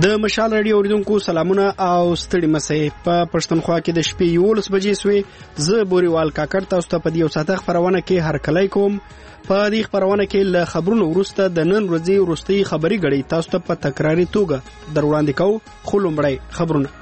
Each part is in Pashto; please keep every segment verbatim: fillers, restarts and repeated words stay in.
د مشال رادیو اوریدونکو سلامونه او ستړي مسئ په پښتونخوا کې د شپې یولس بجې سوې زه بوريوال کاکړ تاسو ته په دې وساته خبرونه کې هر کله کوم په دې خبرونه کې له خبرونو وروسته د نن ورځې وروستي خبري غړي تاسو ته په تکراري توګه در وړاندې کوو خو لومړی خبرونه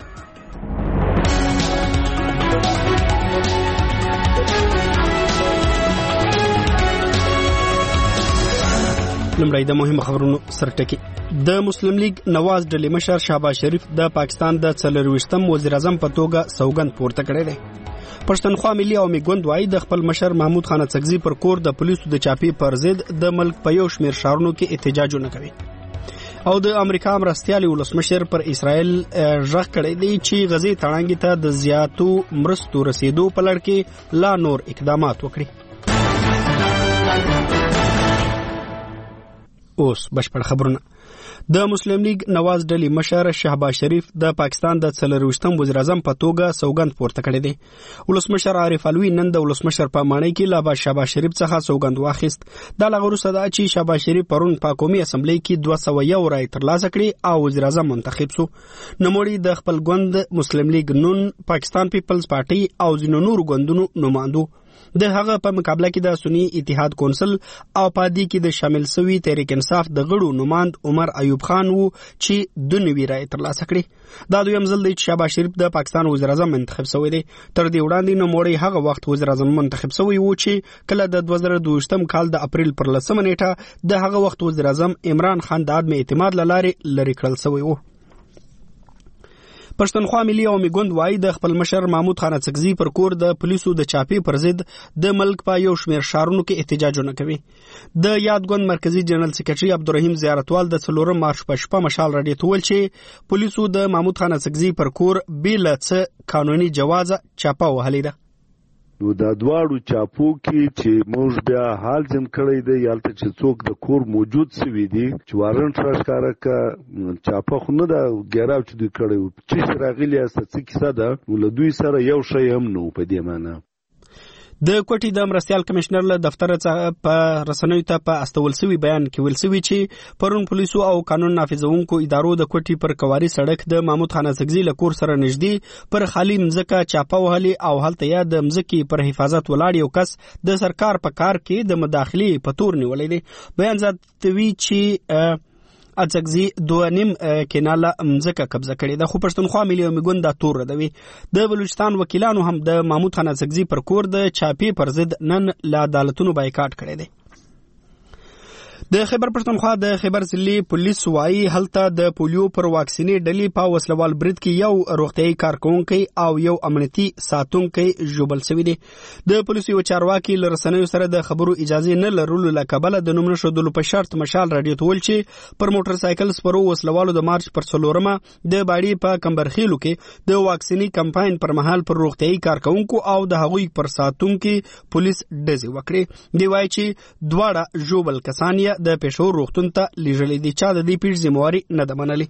لمړی د مهمه خبرونو سرټکی د مسلم لیگ نواز ډلې مشر شهباز شریف د پاکستان د څلرويشتم وزیر اعظم په توګه سوګند پورته کړی دی. پښتونخوا ملي او میګوند وایي د خپل مشر محمود خان څګزي پر کور د پولیسو د چاپی پر ضد د ملک په یو شمیر شهرونو کې احتجاجونه کوي. او د امریکا مرستيالي ولسمشر پر اسرائیل ژغ کړی دی چې غزي تړانګي ته د زیاتو مرستو رسیدو په لړ کې لا نور اقدامات وکړي. اوس بشپړ خبرونه. د مسلم لیگ نواز ډلې مشر شهباز شریف د پاکستان د څلرويشتم وزیر اعظم په توګه سوګند پورته کړی دی. ولسمشر عارف علوي نن د ولسمشر په مانۍ کې لا شهباز شریف څخه سوګند واخیست. د لغړو صدا چې شهباز شریف پرون په قومي اسمبلی کې دوه سوه یو رای ترلاسه کړي او وزیر اعظم منتخب شو. نوموړي د خپل ګوند مسلم لیگ نون پاکستان پیپلز پارټي او ځینو نورو ګوندونو نمائندو د هغه په مقابله کې د سنی اتحاد کونسل او پادي کې د شامل سوي تحریک انصاف د غړو نمائند عمر ایوب خان وو چې د نوي رای ترلاسه کړي. دا دویم ځل دی چې شهباز شریف د پاکستان وزیر اعظم منتخب شوی دی. تر دې وړاندې نوموړی هغه وخت وزیر اعظم منتخب شوی وو چې کله د دوه زره دوه کال د اپریل پر لسمه نیټه د هغه وخت وزیر اعظم عمران خان د عدم اعتماد لارې لری کړل شوی وو. پښتونخوا ملي او میګوند وایي د خپل مشر محمود خان څګزي پر کور د پولیسو د چاپی پر ضد د ملک په یو شمیر شهرونو کې احتجاجونه کوي. د یاد ګوند مرکزی جنرال سکرټري عبدالرحیم زیارتوال د څلورم مارچ په شپه مشال راډیو ته ویل چې پولیسو د محمود خان څګزي پر کور بل څه قانوني جواز چاپه وهلې ده. نو دا دواړو چاپو کې چې موږ بیا حال جن کړی دی یالته چې څوک د کور موجود سوي دي چې وارنټ راښکاره کا چاپه خو نه ده ګیراو چې دوی کړی چې راغلي است څه کیسه ده نو له دوی سره یو شی هم نو په دې معنی. د کوټي د مرستيال کمشنر له دفتر څخه په رسنیو ته په استول سوي بیان کې ویل سوي چې پرون پولیسو او قانون نافذونکو ادارو د کوټي پر کواري سړک د محمود خان څګزي له کور سره نږدې پر خالي مځکه چاپه وهلي او هلته یا د مځکې پر حفاظت ولاړ یو کس د سرکار په کار کې د مداخلي په تور نیولې دي. بیان زیاتوي چې اڅګزي دوه نیم کیناله مځکه قبضه کړې ده. خو پښتونخوا ملي او میګوند دا تور ردوي. د بلوچستان وکیلانو هم د محمود خان اڅګزي پر کور د چاپی پر ضد نن له عدالتونو بایکاټ کړی دی. د خیبر پښتونخوا د خیبر ضلعي پولیس وایي هلته د پولیو پر واکسینې ډلې په وسلوال برید کې یو روغتيایي کارکونکي او یو امنیتي ساتونکي ژوبل شوی دی. د پولیسو یو چارواکي له رسنیو سره د خبرو اجازه نه لرلو له کبله د نوم نشودلو په شرط مشال راډیو ته ویل چې پر موټر سایکل سپرو وسلوالو د مارچ پر څلورمه د باړي په کمبرخیلو کې د واکسینی کمپاین پر مهال پر روغتيایي کارکونکو او د هغوی پر ساتونکو پولیس ډزې وکړي. دی وایي چې دواړه ژوبل کسان د پېښور روغتون ته لیږلي دي چې د دې پیښې ذمہواري نه ده منلې.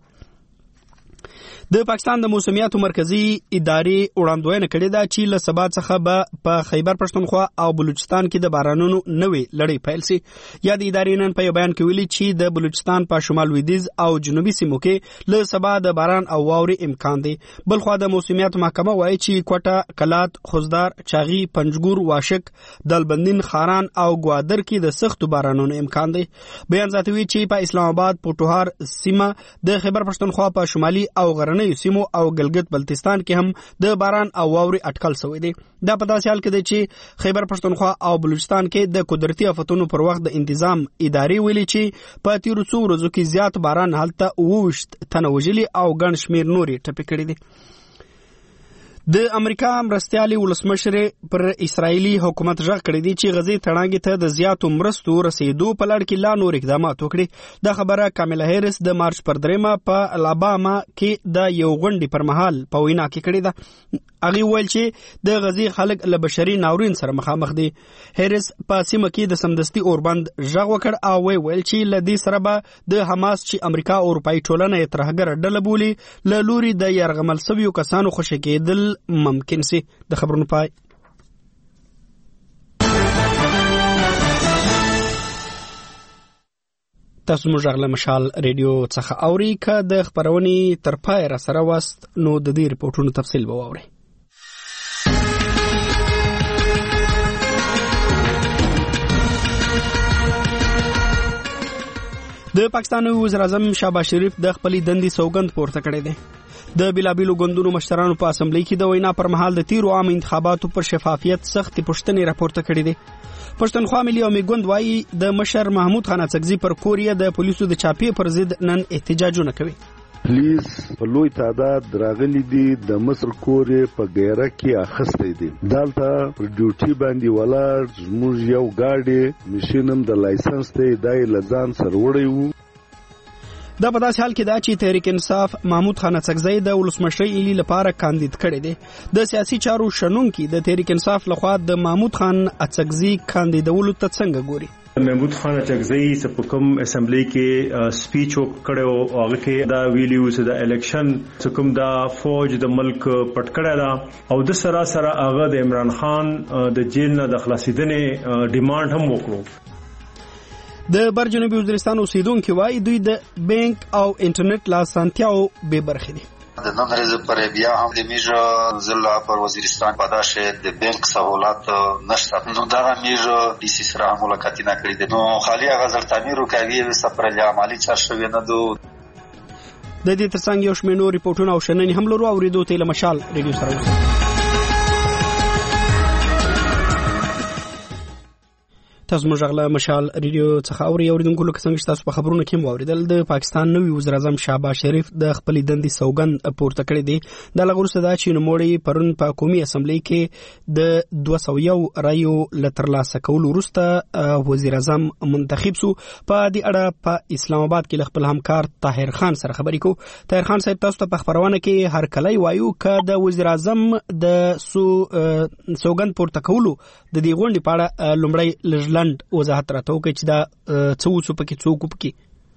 د پاکستان د موسمیاتو مرکزی ادارې وړاندوینه کړې ده چې له سبا څخه به په خیبر پښتونخوا او بلوچستان کې د بارانونو نوې لړۍ پیل شي. یا د ادارې نن په یو بیان کې ویلي چې د بلوچستان په شمال لویدیځ او جنوبي سیمو کې له سبا د باران او واورې امکان دی. بلخوا د موسمیاتو محکمه وایي چې کوټه، کلات، خوزدار، چاغي، پنجګور، واشک، دلبندین، خاران او ګوادر کې د سختو بارانونو امکان دی. بیان زیاتوي چې په اسلام آباد، پوټوهار سیمه، د خیبر پښتونخوا په شمالي او غرنۍ سیمو او ګلګت بلتستان کې هم د باران او واورې اټکل شوی دی. دا په داسې حال کې دی چې خیبر پښتونخوا او بلوچستان کې د قدرتي آفتونو پر وخت د انتظام ادارې ویلي چې په تیرو څو ورځو کې زیات باران هلته اوویشت تنه وژلي او ګڼ شمېر نورې ټپې کړي دي. د امریکا مرستيالي ولسمشر پر اسرایلی حکومت ژغ کړی دی چې غزي تړانګي ته د زیاتو مرستو رسیدو په لړ کې لا نور اقدامات وکړي. دا خبره کاملا هریس د مارچ پر دریمه په الاباما کې د یو غونډې پر مهال په وینا کې کړې ده. هغه ویل چې د غزي خلک له بشري ناورین سره مخامخ دي. هریس په سیمه کې د سمدستي اوربند ژغ وکړ او ویل چې له دې سره به د حماس چې امریکا او اروپאי ټولنه یې ترهګر ډله بولي له لوري د يرغمل سویو کسانو خوشی کېدل ممکن سي. د خبرونو پای. تاسو موږ غله مشال ریډیو څخه اوري که د خبرونې تر پای را سره واست نو د دې ریپورتونو تفصیل به واورئ. د پاکستان وزیر اعظم شهباز شریف د خپلې دندې سوګند پورته کړی دی. د بیلابیلو ګوندونو مشرانو په اسمبلی کې د وینا پر مهال د تیرو عام انتخاباتو پر شفافیت سختې پوښتنې راپورته کړې دي. پښتونخوا ملي عمومي ګوند وايي د مشر محمود خان اڅکزي پر کوریا د پولیسو د چاپې پر ضد نن احتجاجونه کوي. پولیس په لوی تعداد راغلي دي د مصر کورې په غیره کې اخستې دي. دلته پر ډیوټي باندې ولاړ زموږ یو گاډي مشینم د لایسنس ته دای لزان سروړی وو. دا په داسې حال کې دا چې تحریک انصاف محمود خان اڅکزی د ولسمشرۍ ایلی لپاره کاندید کړی دی. د سیاسي چارو شنونکي د تحریک انصاف لخوا د محمود خان اڅکزی کاندیدولو ته څنګه ګوري. محمود خان اڅکزی چې په کوم اسمبلی کې سپیچ وکړو هغه کې دا ویلیو چې د الیکشن چې کوم دا فوج د ملک پټ کړی دا او د سره سره هغه د عمران خان د جیل نه د خلاصیدنې ډیماند هم وکړو. د بر جنوبي وزیرستان اوسیدونکو وايي دوی د بانک او انټرنیټ لاسانتیاو به برخې دي. د نن ورځې پر بیا هم د میجو ضلع پر وزیرستان پداشه د بانک سہولت نشته. نو دا میجو د سره ملاقاتونه کړې دي. نو خالي غزل تعمیر کوي سفر عملی چارشوي نه دو. د دې ترڅنګ یو شمېر ریپورتونه او شننې هم لرو اوریدو ته مشال ریډیو سره تاسو موږ غلا مشال ریډیو څخه اوري اوریدونکو لکه څنګه چې تاسو په خبرونو کې موریدل د پاکستان نوی وزیر اعظم شهباز شریف د خپلې دندې سوګند پورته کړی دی. د لغورسته دا چې نوموړی پرون په قومي اسمبلی کې د دوه سوه یو رایو لترلاسه کولو وروسته وزیر اعظم منتخب شو. په دې اړه په اسلام آباد کې خپل همکار طاهر خان سره خبرې کو. طاهر خان صاحب تاسو ته په خبرونه کې هر کله وایو ک د وزیر اعظم د سو سوګند پورته کولو د دې غونډې په اړه لومړی لږ وضاحت راته وکړي چې دا څه وڅو پکې څوک پکې.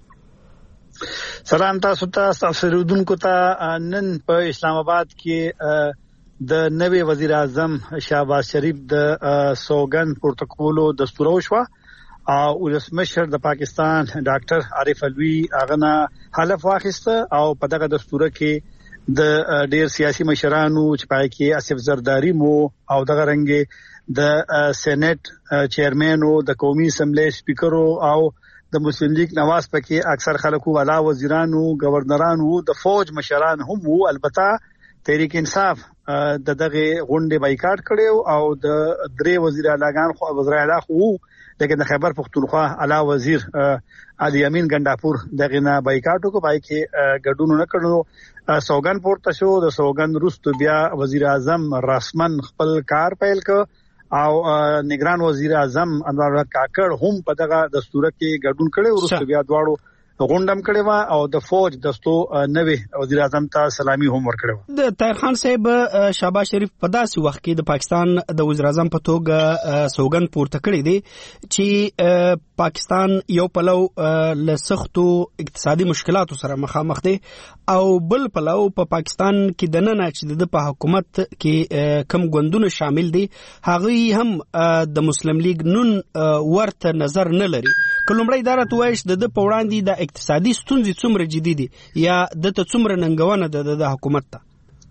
سلام تاسو ته سفیرودونکو ته. نن په اسلام آباد کې د نوی وزیر اعظم شهباز شریف د سوګند پورته کولو دستور وشو او ولسمشر د پاکستان ډاکټر عارف علوي اغنا حلف واخیسته او په دغه دستور کې د ډیر سیاسي مشرانو چې پای کې اسف زرداری مو او دغه رنګ د سېنات چیرمن او د قومي اسمبلی سپیکرو او د مسلم لیگ نواز پکې اکثر خلکو والا وزیرانو گورنرانو د فوج مشران هم وو. البته تحریک انصاف د دغه غونډې بایکاټ کړو او د درې وزیر اعلیګان خو وزیر اعلی خو لیکن د خیبر پختونخوا اعلی وزیر علي امین ګنداپور دغه نه بایکاټ کو پای کې ګډون نه کړو. سوګند پورته شو. د سوګند وروسته بیا وزیر اعظم رسمن خپل کار پیل ک او نگران وزیر اعظم انوار کاکړ هم په دغه دستور کې ګډون کړي. وروسته بیا دواړو غونډم کړي وا او د فوج دستو نوې وزیر اعظم ته سلامي هم ورکړي. د طاهر خان صاحب شهباز شریف په داسې وخت کې د پاکستان د وزیر اعظم په توګه سوګند پورته کړی دی چې پاکستان یو پلو له سختو اقتصادي مشکلاتو سره مخامخ دی او بل پلو په پا پاکستان کې د نن چې د په حکومت کې کم ګوندونه شامل دي هغه هم د مسلم لیگ نون ورته نظر نه لري. کلمړی اداره توایش د په وړاندې د اقتصادي ستونزې څومره جدي دي یا د ته څومره ننګونه ده د حکومت ته.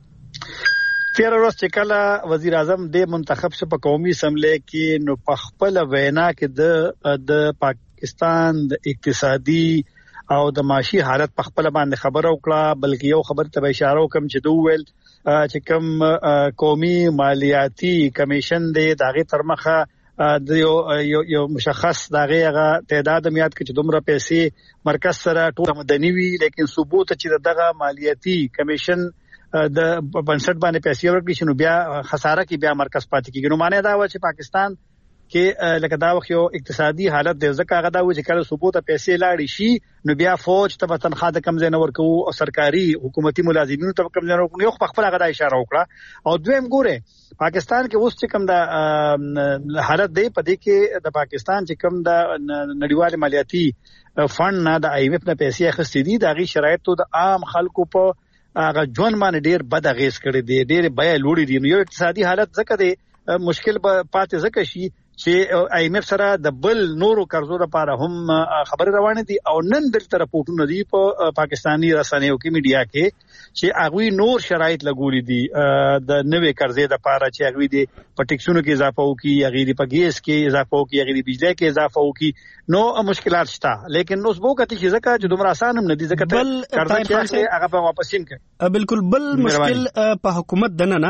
تیر ورځ چې کله وزیر اعظم د منتخب شو په قومي اسمبلی کې نو په خپل وینا کې د د پاکستان د اقتصادي او د معاشي حالت په خپل باندې خبر او کړه. بلکې یو خبر ته اشاره وکم چې دوه ویل چې کوم قومي مالیاتي کمیشن دی دغه ترمخه د یو یو مشخص دغه هغه تعداد میاد کې چې دومره پیسې مرکز سره ټول مدني وي لیکن ثبوت چې دغه مالیاتي کمیشن د بنسټ باندې پیسې ورکړي شنو بیا خساره کې بیا مرکز پاتې کیږي. نو معنی دا و چې پاکستان کې لکه دا وخت یو اقتصادي حالت د ځکه هغه دا و چې کله ثبوت پیسې لاړې شي نو بیا فوج ته تنخواه د کم ځای نه ورکو او سرکاري حکومتي ملازمینو ته کم ځای نه ورکو. یو خپل هغه دا اشاره وکړه. او دویم ګوره پاکستان کې اوس چې کم دا حالت دی په دې کې د پاکستان چې کم دا نړیوال مالیاتي فند نه د آی ایم اف نه پیسې اخیستې دي د غي شرایطو د عام خلکو په هغه ژوند باندې ډیر بد اغیز کړی دی. ډیر بیا لوړی دي. نو یو اقتصادي حالت ځکه دی مشکل به پاتې ځکه شي چې آی ایم ایف سره د بل نورو قرضو لپاره هم خبرې روانې دي او نن دلته راپورټونه دي په پاکستاني رسنیو کې میډیا کې چې هغه نور شرایط لګولې دي د نوې قرضې لپاره چې هغه دي په ټیکسونو کې اضافه وکړي، هغه دي په ګیس کې اضافه وکړي، هغه دي بجلی کې اضافه وکړي. نو مشکلات شته لیکن اوس بو کته چې ځکه چې دومره آسان هم نه دي ځکه قرض چې هغه په واپس کین کوي. بالکل بل مشکل په حکومت دننه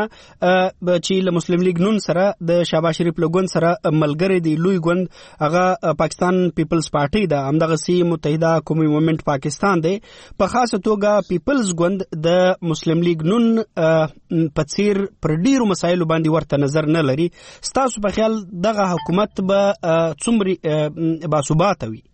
چې له مسلم لیگ نون سره د شهباز شریف لګون سره ملګری دی لوی ګوند هغه پاکستان پیپلز پارټي ده، همدغه سی متحده قومي موومېنټ پاکستان دی. په خاصه توګه پیپلز ګوند د مسلم لیگ نون په څیر پر ډیرو مسایلو باندې ورته نظر نه لري. ستاسو په خیال دغه حکومت به څومره باثباته وي؟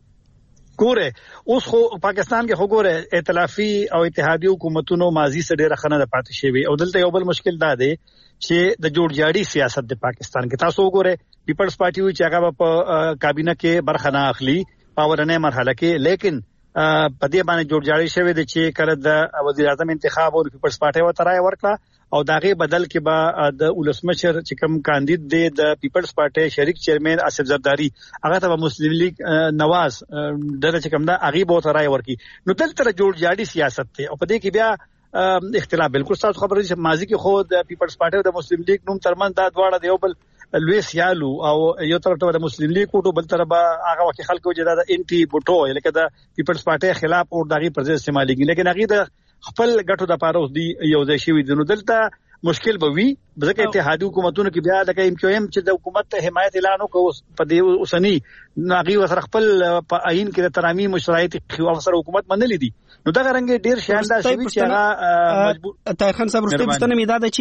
ګوره اوس خو پاکستان کې خو ګوره ائتلافي او اتحادي حکومتونو ماضي سره ډیره خنه د پاتې شوی او دلته یو بل مشکل دا دی چې د جوړ جاړي سیاست د پاکستان کې تاسو وګوره پیپلز پارټي وی چې هغه په کابینه کې برخه نه اخلي پاورنه مرحله کې، لیکن په دې باندې جوړ جاړي شوی دی چې کله د وزیر اعظم انتخاب او پیپلز پارټي و ترای ورکړه او داغه بدل کې با د ولسمشر چې کوم کاندید دی د پیپلز پارټي شریک چیرمن اسف زرداری هغه ته مسلم لیگ نواز دغه چې کوم دا هغه به ترای ورکی. نو دلته جوړ جاړي سیاست ته او په دې کې بیا اختلاف بالکل تاسو خبرې چې ماضي کې خو د پیپلز پارټي او د مسلم لیگ نوم ترمن دا دواړه دی یو بل لوی سیالو او یو طرف ته د مسلم لیگ کوټو بل طرف هغه وخت خلکو چې دا انټي بوټو لکه د پیپلز پارټي خلاف او دغه پر ځای استعمالېږي، لیکن هغه د خپل ګټو د پاره اوس دی یو ځای شوی دی. نو دلته مشکل به وي ځکه اتحادي حکومتونو کې بیا لکه ایم کیو ایم چې د حکومت ته حمایت اعلان وکړ په دې اوسنی ناغي وسره خپل په عین کې د ترامیم شرایط خو افسر حکومت منلې دي. نو دا رنګ ډیر شاندار شوی چې هغه مجبور طاهر خان صاحب رسته پښتنه می دا ده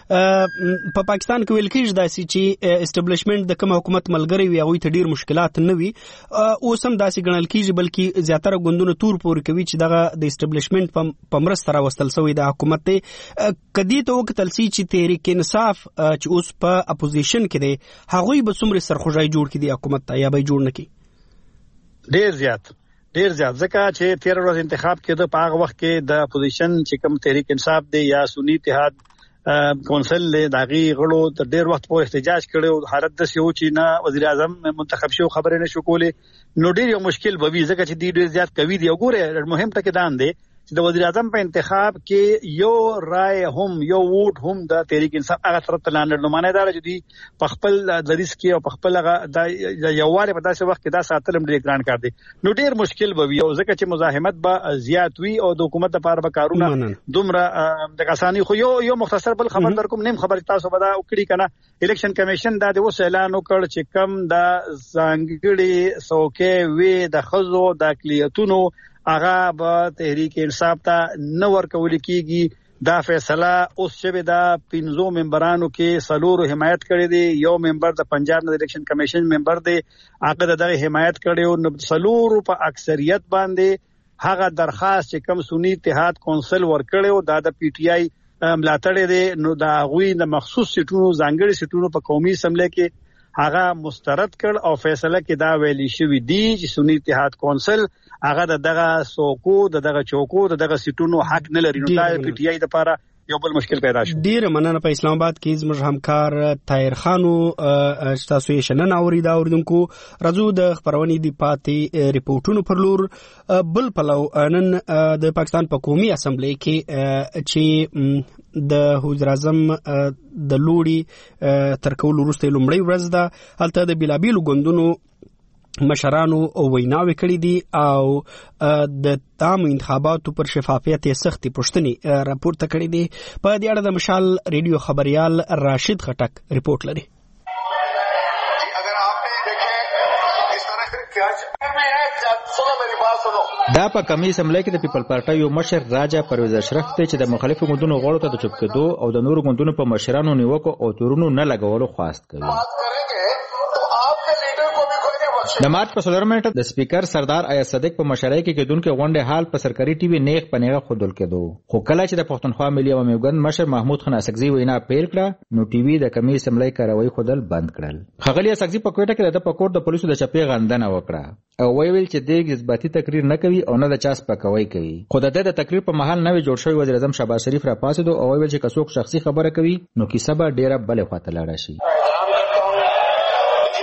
چې په پاکستان کې ویل کېږي داسې چې اسټابلیشمنت د کوم حکومت ملګری وي هغه ته ډیر مشکلات نه وي او سم داسې ګڼل کېږي بلکې زیاتره ګوندونه تور پور کوي چې دغه د اسټابلیشمنت په مرسته راوستل شوی د حکومت ته کدی ته وکتل سي چې تحریک انصاف چې اوس په اپوزیشن کې دی هغه به څومره سرخوږی جوړ کړي د حکومت ته یا به جوړ نه کړي؟ ډیر زیات ډیر زیات ځکه چې تیر ورځ انتخاب کې د پاغه وخت کې د اپوزیشن چې کوم تحریک انصاف دی یا سنی اتحاد کونسل له داغي غړو تر ډیر وخت پورې احتجاج کړو، حالت د سيو چې نه وزیر اعظم منتخب شو خبرې نه شو کولې. نو ډیر یو مشکل به وي ځکه چې ډیر زیات کوي دی. وګوره مهم ټکی دان دی چې د وزیر اعظم په انتخاب کې یو رائے هم یو ووټ هم د تحریک انصاف هغه طرف ته لاندې نو معنی دا چې دی په خپل دریس کې او په خپل هغه یو واره په داسې وخت کې دا ساتلم ډیر ګران کار دی. نو ډیر مشکل به وي او ځکه چې مزاحمت به زیات وي او د حکومت لپاره به کارونه دومره د اساني خو یو یو مختصر بل خبر در کوم نیم خبر تاسو به دا وکړي کنه الیکشن کمیشن دا د وس اعلان وکړ چې کم د ځانګړي څوکۍ وی د خزو د اقلیتونو هغه به تحریک انصاف ته نه ورکول کیږي. دا فیصله اوس شوه دا پنځو ممبرانو کې سلورو حمایت کړی دی، یو ممبر د پنجاب د الیکشن کمیشن ممبر دی هغه دغه حمایت کړی او سلورو په اکثریت باندې هغه درخواست چې کوم سنی اتحاد کونسل ورکړی او دا د پی ټی آی ملاتړ دی نو دا غوی د مخصوص سیټونو ځانګړي سیټونو په قومي اسمبلی کې هغه مسترد کړ او فیصله کې دا ویلي شوی دی چې سنی اتحاد کونسل هغه دغه سوکو دغه چوکو دغه سیټونو حق نه لري. نو دا پی ټی آی لپاره یو بل مشکل پیدا شو. ډیر مننه. په اسلام آباد کې زموږ همکار طاهر خانو تاسو یې شنن اوریدا اوریدونکو راځو د خبرونې دی پاتې ریپورتونو پر لور. بل پلو نن د پاکستان په قومي اسمبلی کې چې د وزیر اعظم د لوړي تر کول وروسته لومړی ورځ ده هلته د بلابیلو ګوندونو مشرانو ویناوي کړې دي او د تام انتخاباتو پر شفافیت سختي پوښتنې راپورته کړې دي. په دې اړه د مشال ریډیو خبريال راشد خټک ریپورت لري. دا په کمی اسمبلی کې د پیپل پارټي یو مشر راجا پرویز اشرف ته چې د مخالفو ګوندونو غړو ته د چوپ کېدو او د نورو ګوندونو په مشرانو نیوکو او تورونو نه لګولو خواست کوي. د مارچ په څلورمه نیټه د سپیکر سردار ایاز صدیق په مشرۍ کې کېدونکې غونډې حال په سرکاري ټي وي نیغ په نیغه ښودل کېدو، خو کله چې د پښتونخوا ملي عوامي ګوند مشر محمود خان اسکزي وینا پیل کړه نو ټي وي د کمی اسمبلی کاروي ښودل بند کړل. ښاغلي اسکزي په کوټه کې د پکور د پولیسو د چپې غندنه وکړه او ویل چې د جذباتي تقریر نه کوي او نه د چاس پکوي کوي. خو د د تقریر په محل نوې جوړ شوی وزیر اعظم شهباز شریف را پاسېدو او ویل چې کڅوک شخصي خبره کوي نو کیسه به ډیره بلې خواته لاړه شي.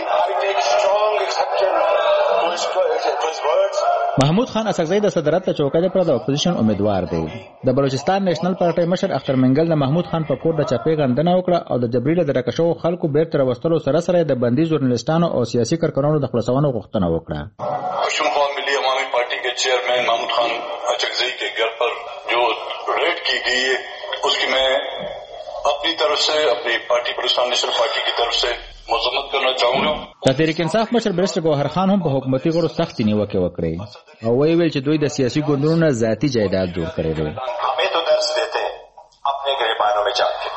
محمود خان اسقزی د صدارت ته چوکۍ پر د اپوزیشن امیدوار دی. د بلوچستان نېشنل پارټي مشر اختر منګل د محمود خان په کور د چاپې غندنه وکړه او د جبري له درکشو خلکو بیرته راوستلو سره سره د بندي ژورنالستانو او سیاسي کارکنانو د خلاصونو غوښتنه وکړه. پښتونخوا ملی عوامی پارٹی کے چیئرمین محمود خان اچکزئی کے گھر پر جو ریڈ کی گئی ہے اس کی میں اپنی طرف سے اپنی پارٹی بلوچستان نیشنل پارٹی کی طرف سے مذمت کرنا چاہوں گا. د تحریک انصاف مشر بیرسټر ګوهر خان هم په حکومتي غړو سختې نیوکې وکړې او ویل چې دوی د سیاسي ګوندونو ذاتي جایداد جوړ کړی دی. همې تو درس دیتے اپنے گریبانوں میں جا کے.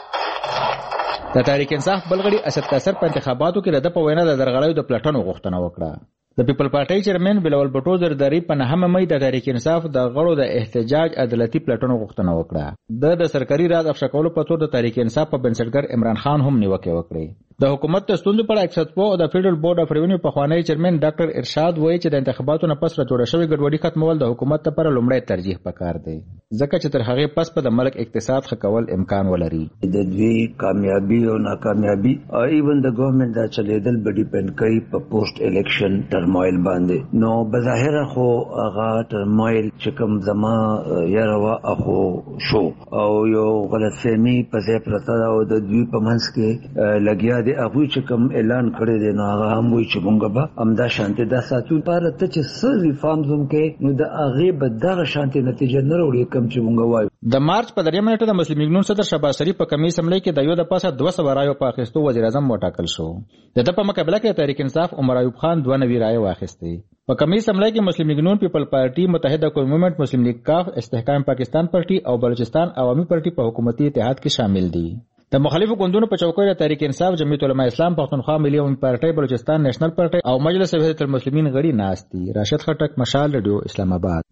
د تحریک انصاف بلغړي اسد کاسر په انتخاباتو کې د په وینا د درغړیو د پلټنو غوښتنه وکړه. د پیپل پارټي چیرمن بلال بټو زرداری په نهمه مې د تحریک انصاف د غړو د احتجاج عدالتي پلټنو غوښتنه وکړه. د د سرکاري راز افشا کولو په تور د تحریک انصاف په بنسټګر عمران خان هم نیوکې وکړې. د حکومت د ستونزو په اړه اقتصادپو او د فیډرل بورډ اف ریونیو پخوانی چیرمن ډاکټر ارشاد وایي چې د انتخاباتو نه پس راجوړه شوې ګډوډي ختمول د حکومت لپاره لومړی ترجیح پکار دی ځکه چې تر هغې پس په د ملک اقتصاد ښه کول امکان ولري. د دوی کامیابی او ناکامیابی او ایون د ګورنمنت دا چلیدل به ډیپند کوي په پوسټ الیکشن ټرمایل باندې. نو بظاهره خو هغه ټرمایل چې کوم زما یاره اخو شو او یو غلطفهمي په ځای پرته ده او د دوی په منځ کې لګیا دی. هغوی چې کوم اعلان کړی دی نو هغه هم وایي چې مونږ به همدا شانتې دا ساتو لپاره ته چې څه ریفارمز هم کوې نو د هغې به دغه شانتې نتیجه نه راوړي کوم چې مونږ وایو. د مارچ په دریمه نیټه د مسلم لیګ نون صدر شهباز شریف په قومي اسمبلی کې د یو د پاسه دوه سوه رایو په اخیستو وزیر اعظم وټاکل شو. د ده په مقابله کې تحریک انصاف عمر ایوب خان دوه نوي رایې واخیستې. په قومي اسمبلی کې مسلم لیګ نون پیپل پارټي متحده قومي موومنټ مسلم لیګ کاف استحکام پاکستان پارټي او بلوچستان عوامي پارټي په حکومتي اتحاد کې شامل دي. د مخالفو ګوندونو په چوکۍ د تحریک انصاف جمعیت علماء اسلام پښتونخوا ملي عوامي پارټي بلوچستان نېشنل پارټي او مجلس وحدت المسلمین غړي ناست دي. راشد خټک، مشال رادیو، اسلام آباد.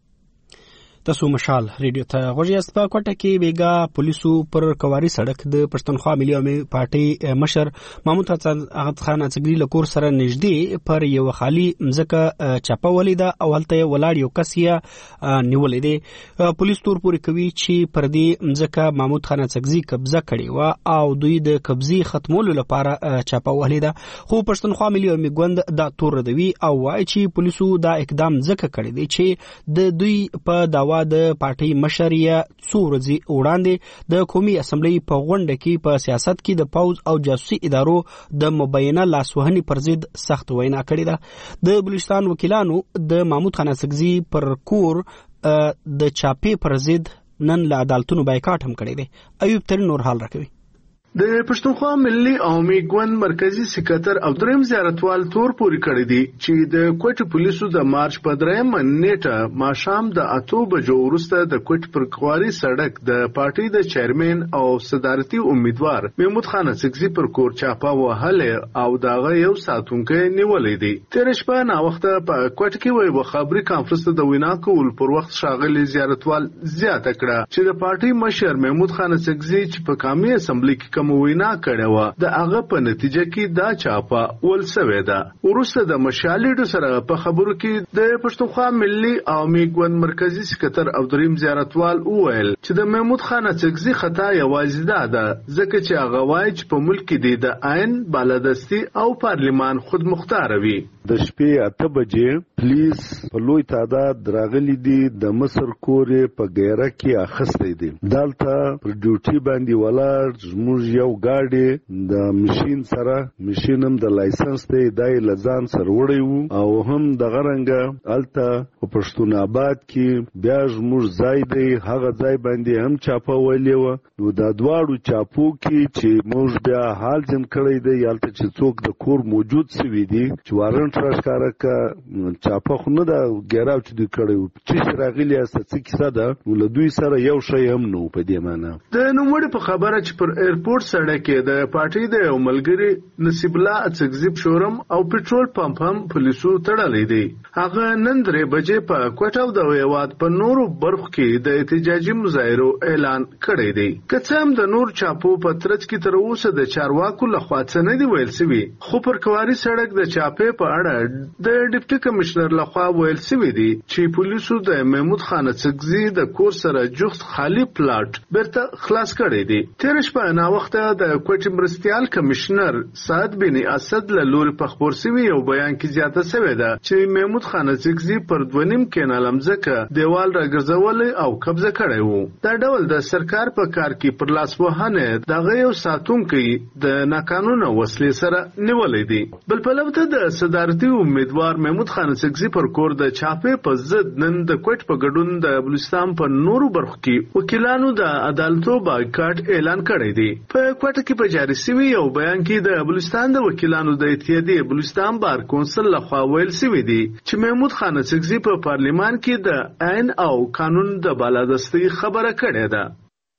تاسو مشال ریډیو ته غوږ یاست. په کوټه کې بیګا پولیسو پر کواري سړک د پښتونخوا ملي عوامي پارټي مشر محمود خان اڅګري له کور سره نږدې پر یو خالي مځکه چاپه ولیده او هلته ولاړ یو کس یې نیولی دی. پولیس تور پورې کوي چې پر دې مځکه محمود خان اڅګزي قبضه کړې وه او دوی د قبضې ختمولو لپاره چاپه ولیده. خو پښتونخوا ملي عوامي ګوند دا تور ردوي او وایي چې پولیسو دا اقدام ځکه کړی دی چې د دوی په دعوا د پارټي مشر یې څو ورځې وړاندې د قومي اسمبلی په غونډه کې په سیاست کې د پوز او جاسوسي ادارو د مبینه لاسوهنې پر ضد سخت وینا کړې ده. د بلوچستان وکیلانو د محمود خان اڅګزي پر کور د چاپې پر ضد نن له عدالتونو بایکاټ هم کړی دی. ایوب ترین نور حال راکوي. د پښتونخوا ملي عوامي ګوند مرکزی سکرټر او دریم زیارتوال تور پوري کړی دی چې د کوټ پولیسو د مارچ په درېمه نیټه ماښام د اتو بجو وروسته د کوټ پر کواري سړک د پارټي د چیرمن او صدارتي امیدوار محمود خان اڅګزي پر کور چاپه وهله او داغه یو ساتونکو نیولې دی. تیر شپه نا وخت په کوټ کې وي خبري کانفرنس د وینا کول پر وخت شاغلي زیارتوال زیاته کړه چې د پارټي مشر محمود خان اڅګزي چې په قومي اسمبلی کې کوم وینا کړې و د هغه په نتیجه کې دا چاپه ول سوي ده. ورسته د مشالېډو سره په خبرو کې د پښتونخوا ملي عوامي ګوند مرکزی سکرټر او دریم زیارتوال وویل چې د محمود خان اڅګزي خطا یوازې ده ده ځکه چې هغه وایي چې په ملک کې د عین بالادستي او پارلمان خود مختار وي. د شپې اته بجې پولیس په لوی تعداد راغلي دي د مصر کورې په غیره کې اخستې دي. دلته پر ډیوټي باندې ولاړ زموږ یو ګاډي د ماشين سره ماشين هم د لایسنس دی دای لزان سره وړي وو او هم د غرنګ الته په پښتون آباد کې بیا زموږ ځای دی هغه ځای باندې هم چاپه ویلې و. نو د دواړو چاپو کې چې موږ بیا حال ځم کړی دی یالته چې څوک د کور موجود سوي دي چې وارنټ راښکاره کا چاپه خو نه دا ګیراو چې دوی کړی وو چې راغلي است څه کیسه ده نو له دوی سره یو شی هم نو په دې معنی د نوموړي په خبره چې پر ایرپورټ سړک کې د پارټي د یو ملګری نصیب الله اڅګزي شورم او پټرول پمپ هم پولیسو تړلې دي. هغه نن درې بجې په کوټاو د هیواد په نورو برخو کې د احتجاجي مظاهرو اعلان کړی دی. که څه هم د نور چاپو په ترڅ کې تر اوسه د چارواکو لخوا څه نه دی ویل سوي خو پر کواري سړک د چاپې په اړه د ډیپټي کمشنر لخوا ویل شوی دی چې پولیسو د محمود خان اڅکزي د کور سره جوخت خالی پلاټ بیرته خلاص کړی دی. تیر شپه نا وخت د کوټ مرستيال کمشنر سعد بن اسد له لوري په خبر شوی یو بیان کې زیاته شوی ده چې محمود خان اڅکزي پر دونیم کینال مزکه دیوال راګرځول او قبضه کړی وو. دا ډول د سرکار په کار کې پر لاس وهانه دغه یو ساتونکي د ناقانونه وسلې سره نیولې دي. بل په لور د صدارتي امیدوار محمود خان اڅکزي پر کور د چاپې په ضد نن د کوټ په ګډون د بلوچستان په نورو برخو کې وکیلانو د عدالتو بایکاټ اعلان کړی دی. په کوټ کې په جاري شوی یو بیان کې د بلوچستان د وکیلانو د اتحادیې بلوچستان بار کونسل لخوا ویل شوی دی چې محمود خان اڅکزي په پارلیمان کې د عین او قانون د بالادستي خبره کړې ده.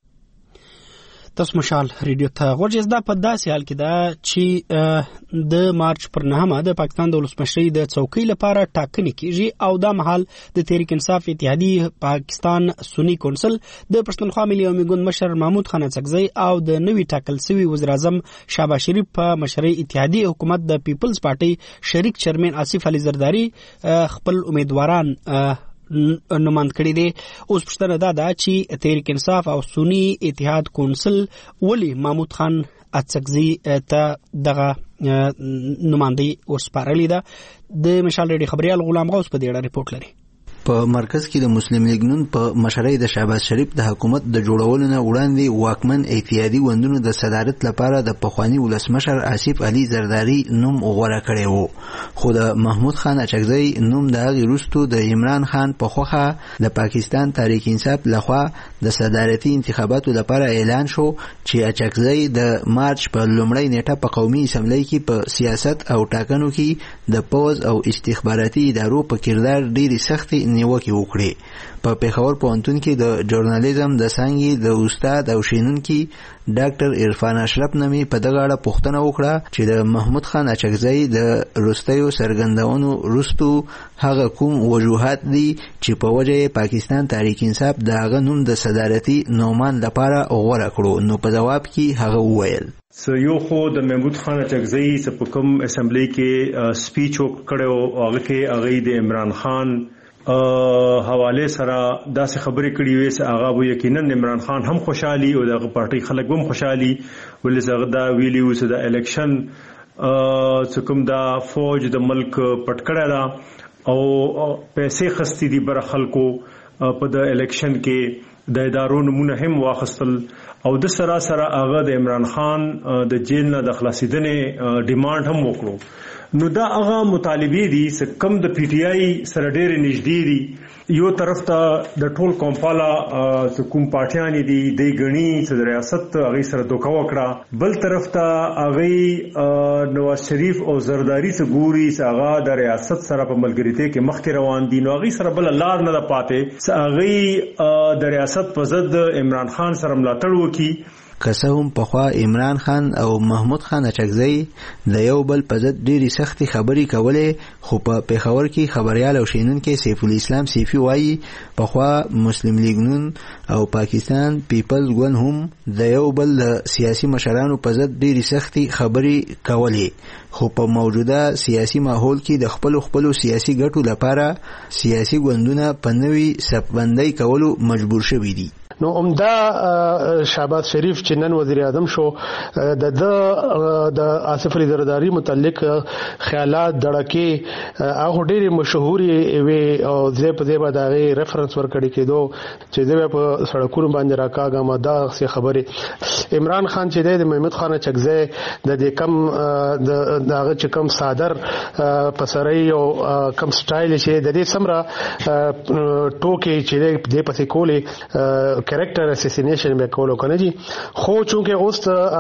تاسو مشال ریډیو ته غوږ دا په داسې حال کې دا چې د مارچ پر نهمه د پاکستان د ولسمشرۍ د څوکۍ لپاره ټاکنې کیږي او دا مهال د تحریک انصاف اتحادیې پاکستان سنی کونسل د پښتونخوا ملي عوامي ګوند مشر محمود خان اڅکزي او د نوي ټاکل شوی وزیر اعظم شهباز شریف په مشرۍ اتحادیې حکومت د پیپلز پارټي شریک چیرمن آصف علي زرداری خپل امیدواران نماند کړی دي. اوس پښتنه دا ده چې تحریک انصاف او سنی اتحاد کونسل ولی محمود خان اڅکزي ته دغه نمائندګي ورسپارلې ده. د مشال ریډي خبريال غلام غوث په دې اړه ریپورت لري. په مرکز کې د مسلم لیگ نون په مشرۍ د شهباز شریف د حکومت د جوړولو نه وړاندې واکمن اتحادی وندونو د صدارت لپاره د پخوانی ولسمشر آصف علي زرداری نوم غوړه کړی وو، خو د محمود خان اڅکزي نوم د هغې وروسته د عمران خان په خوښه د پاکستان تحریک انصاف لخوا د صدارتي انتخاباتو لپاره اعلان شو چې اڅکزي د مارچ په لومړۍ نیټه په قومي اسمبلی کې په سیاست او ټاکنو کې د پوز او استخباراتي ادارو په کردار ډېرې سختې نیوکې وکړي. په پېښور پوهنتون کې د ژورنالیزم د څانګې د استاد او شینونکي ډاکټر عرفان اشرف نمی په دغه اړه پوښتنه وکړه چې د محمود خان اڅکزي د وروستیو څرګندونو وروسته هغه کوم وجوهات دي چې په وجه پاکستان تحریک انصاف د هغه نوم د صدارتي نومان لپاره غوړه کړو. نو په جواب کې هغه وویل س یو خو د محمود خان اڅکزي چې په کوم اسمبلی کې سپیچ وکړو هغه کې هغه د عمران خان حواله سره داسې خبرې کړې وې چې هغه به یقینا عمران خان هم خوشحالي او دغه پارټي خلک هم خوشحالي ولې زغه دا ویلی و چې د الیکشن چې کوم دا فوج د ملک پټکړه دا او پیسې خستی دي بر خلکو په د الیکشن کې د ادارو نمونه هم واخستل او د سره سره هغه د عمران خان د جیل نه د خلاصیدنې ډیماند هم وکړو. نو دا هغه مطالبه دي چې کم د پی ټی آی سره ډېر نږدې دي. یو طرف ته د ټول کومپالا چې کوم پارټیان دي د غنی چې ریاست هغه سره دوکا وکړه، بل طرف ته هغه نواز شریف او زرداری چې ګوري چې هغه د ریاست سره په ملګریته کې مخکې روان دي، نو هغه سره بل لار نه پاتې چې هغه د ریاست په ضد عمران خان سره ملاتړ وکړي. که څه هم پخوا عمران خان او محمود خان اڅکزي د یو بل په ضد ډېرې سختې خبرې کولې، خو په پېښور کې خبریال او شینونکی سیف الاسلام سیفي وایي پخوا مسلم لیگ نون او پاکستان پیپلز ګوند هم د یو بل د سیاسي مشرانو په ضد ډېرې سختې خبرې کولې، خو په موجوده سیاسي ماحول کې د خپلو خپلو سیاسي ګټو لپاره سیاسي ګوندونه په نوي صفبندۍ کولو مجبور شوي دي. نو عمده شهباز شریف چې نن وزیر اعظم شو د د آصف علي زرداری متعلق خیالات دړکې هغه ډېری مشهوري وي او زه په دې باندې هغه ریفرنس ورکړی کېدو چې زه په سړکونو باندې راکاګم دا څه خبره. عمران خان چې د محمود خان اڅکزي د دې کم د هغه چې کم صادر پسري او کم سټایل چې د دې سمرا ټوکې چې دې پسې کولې کریکټر اساسینیشن به کولو کنه جی، خو چونکه اوس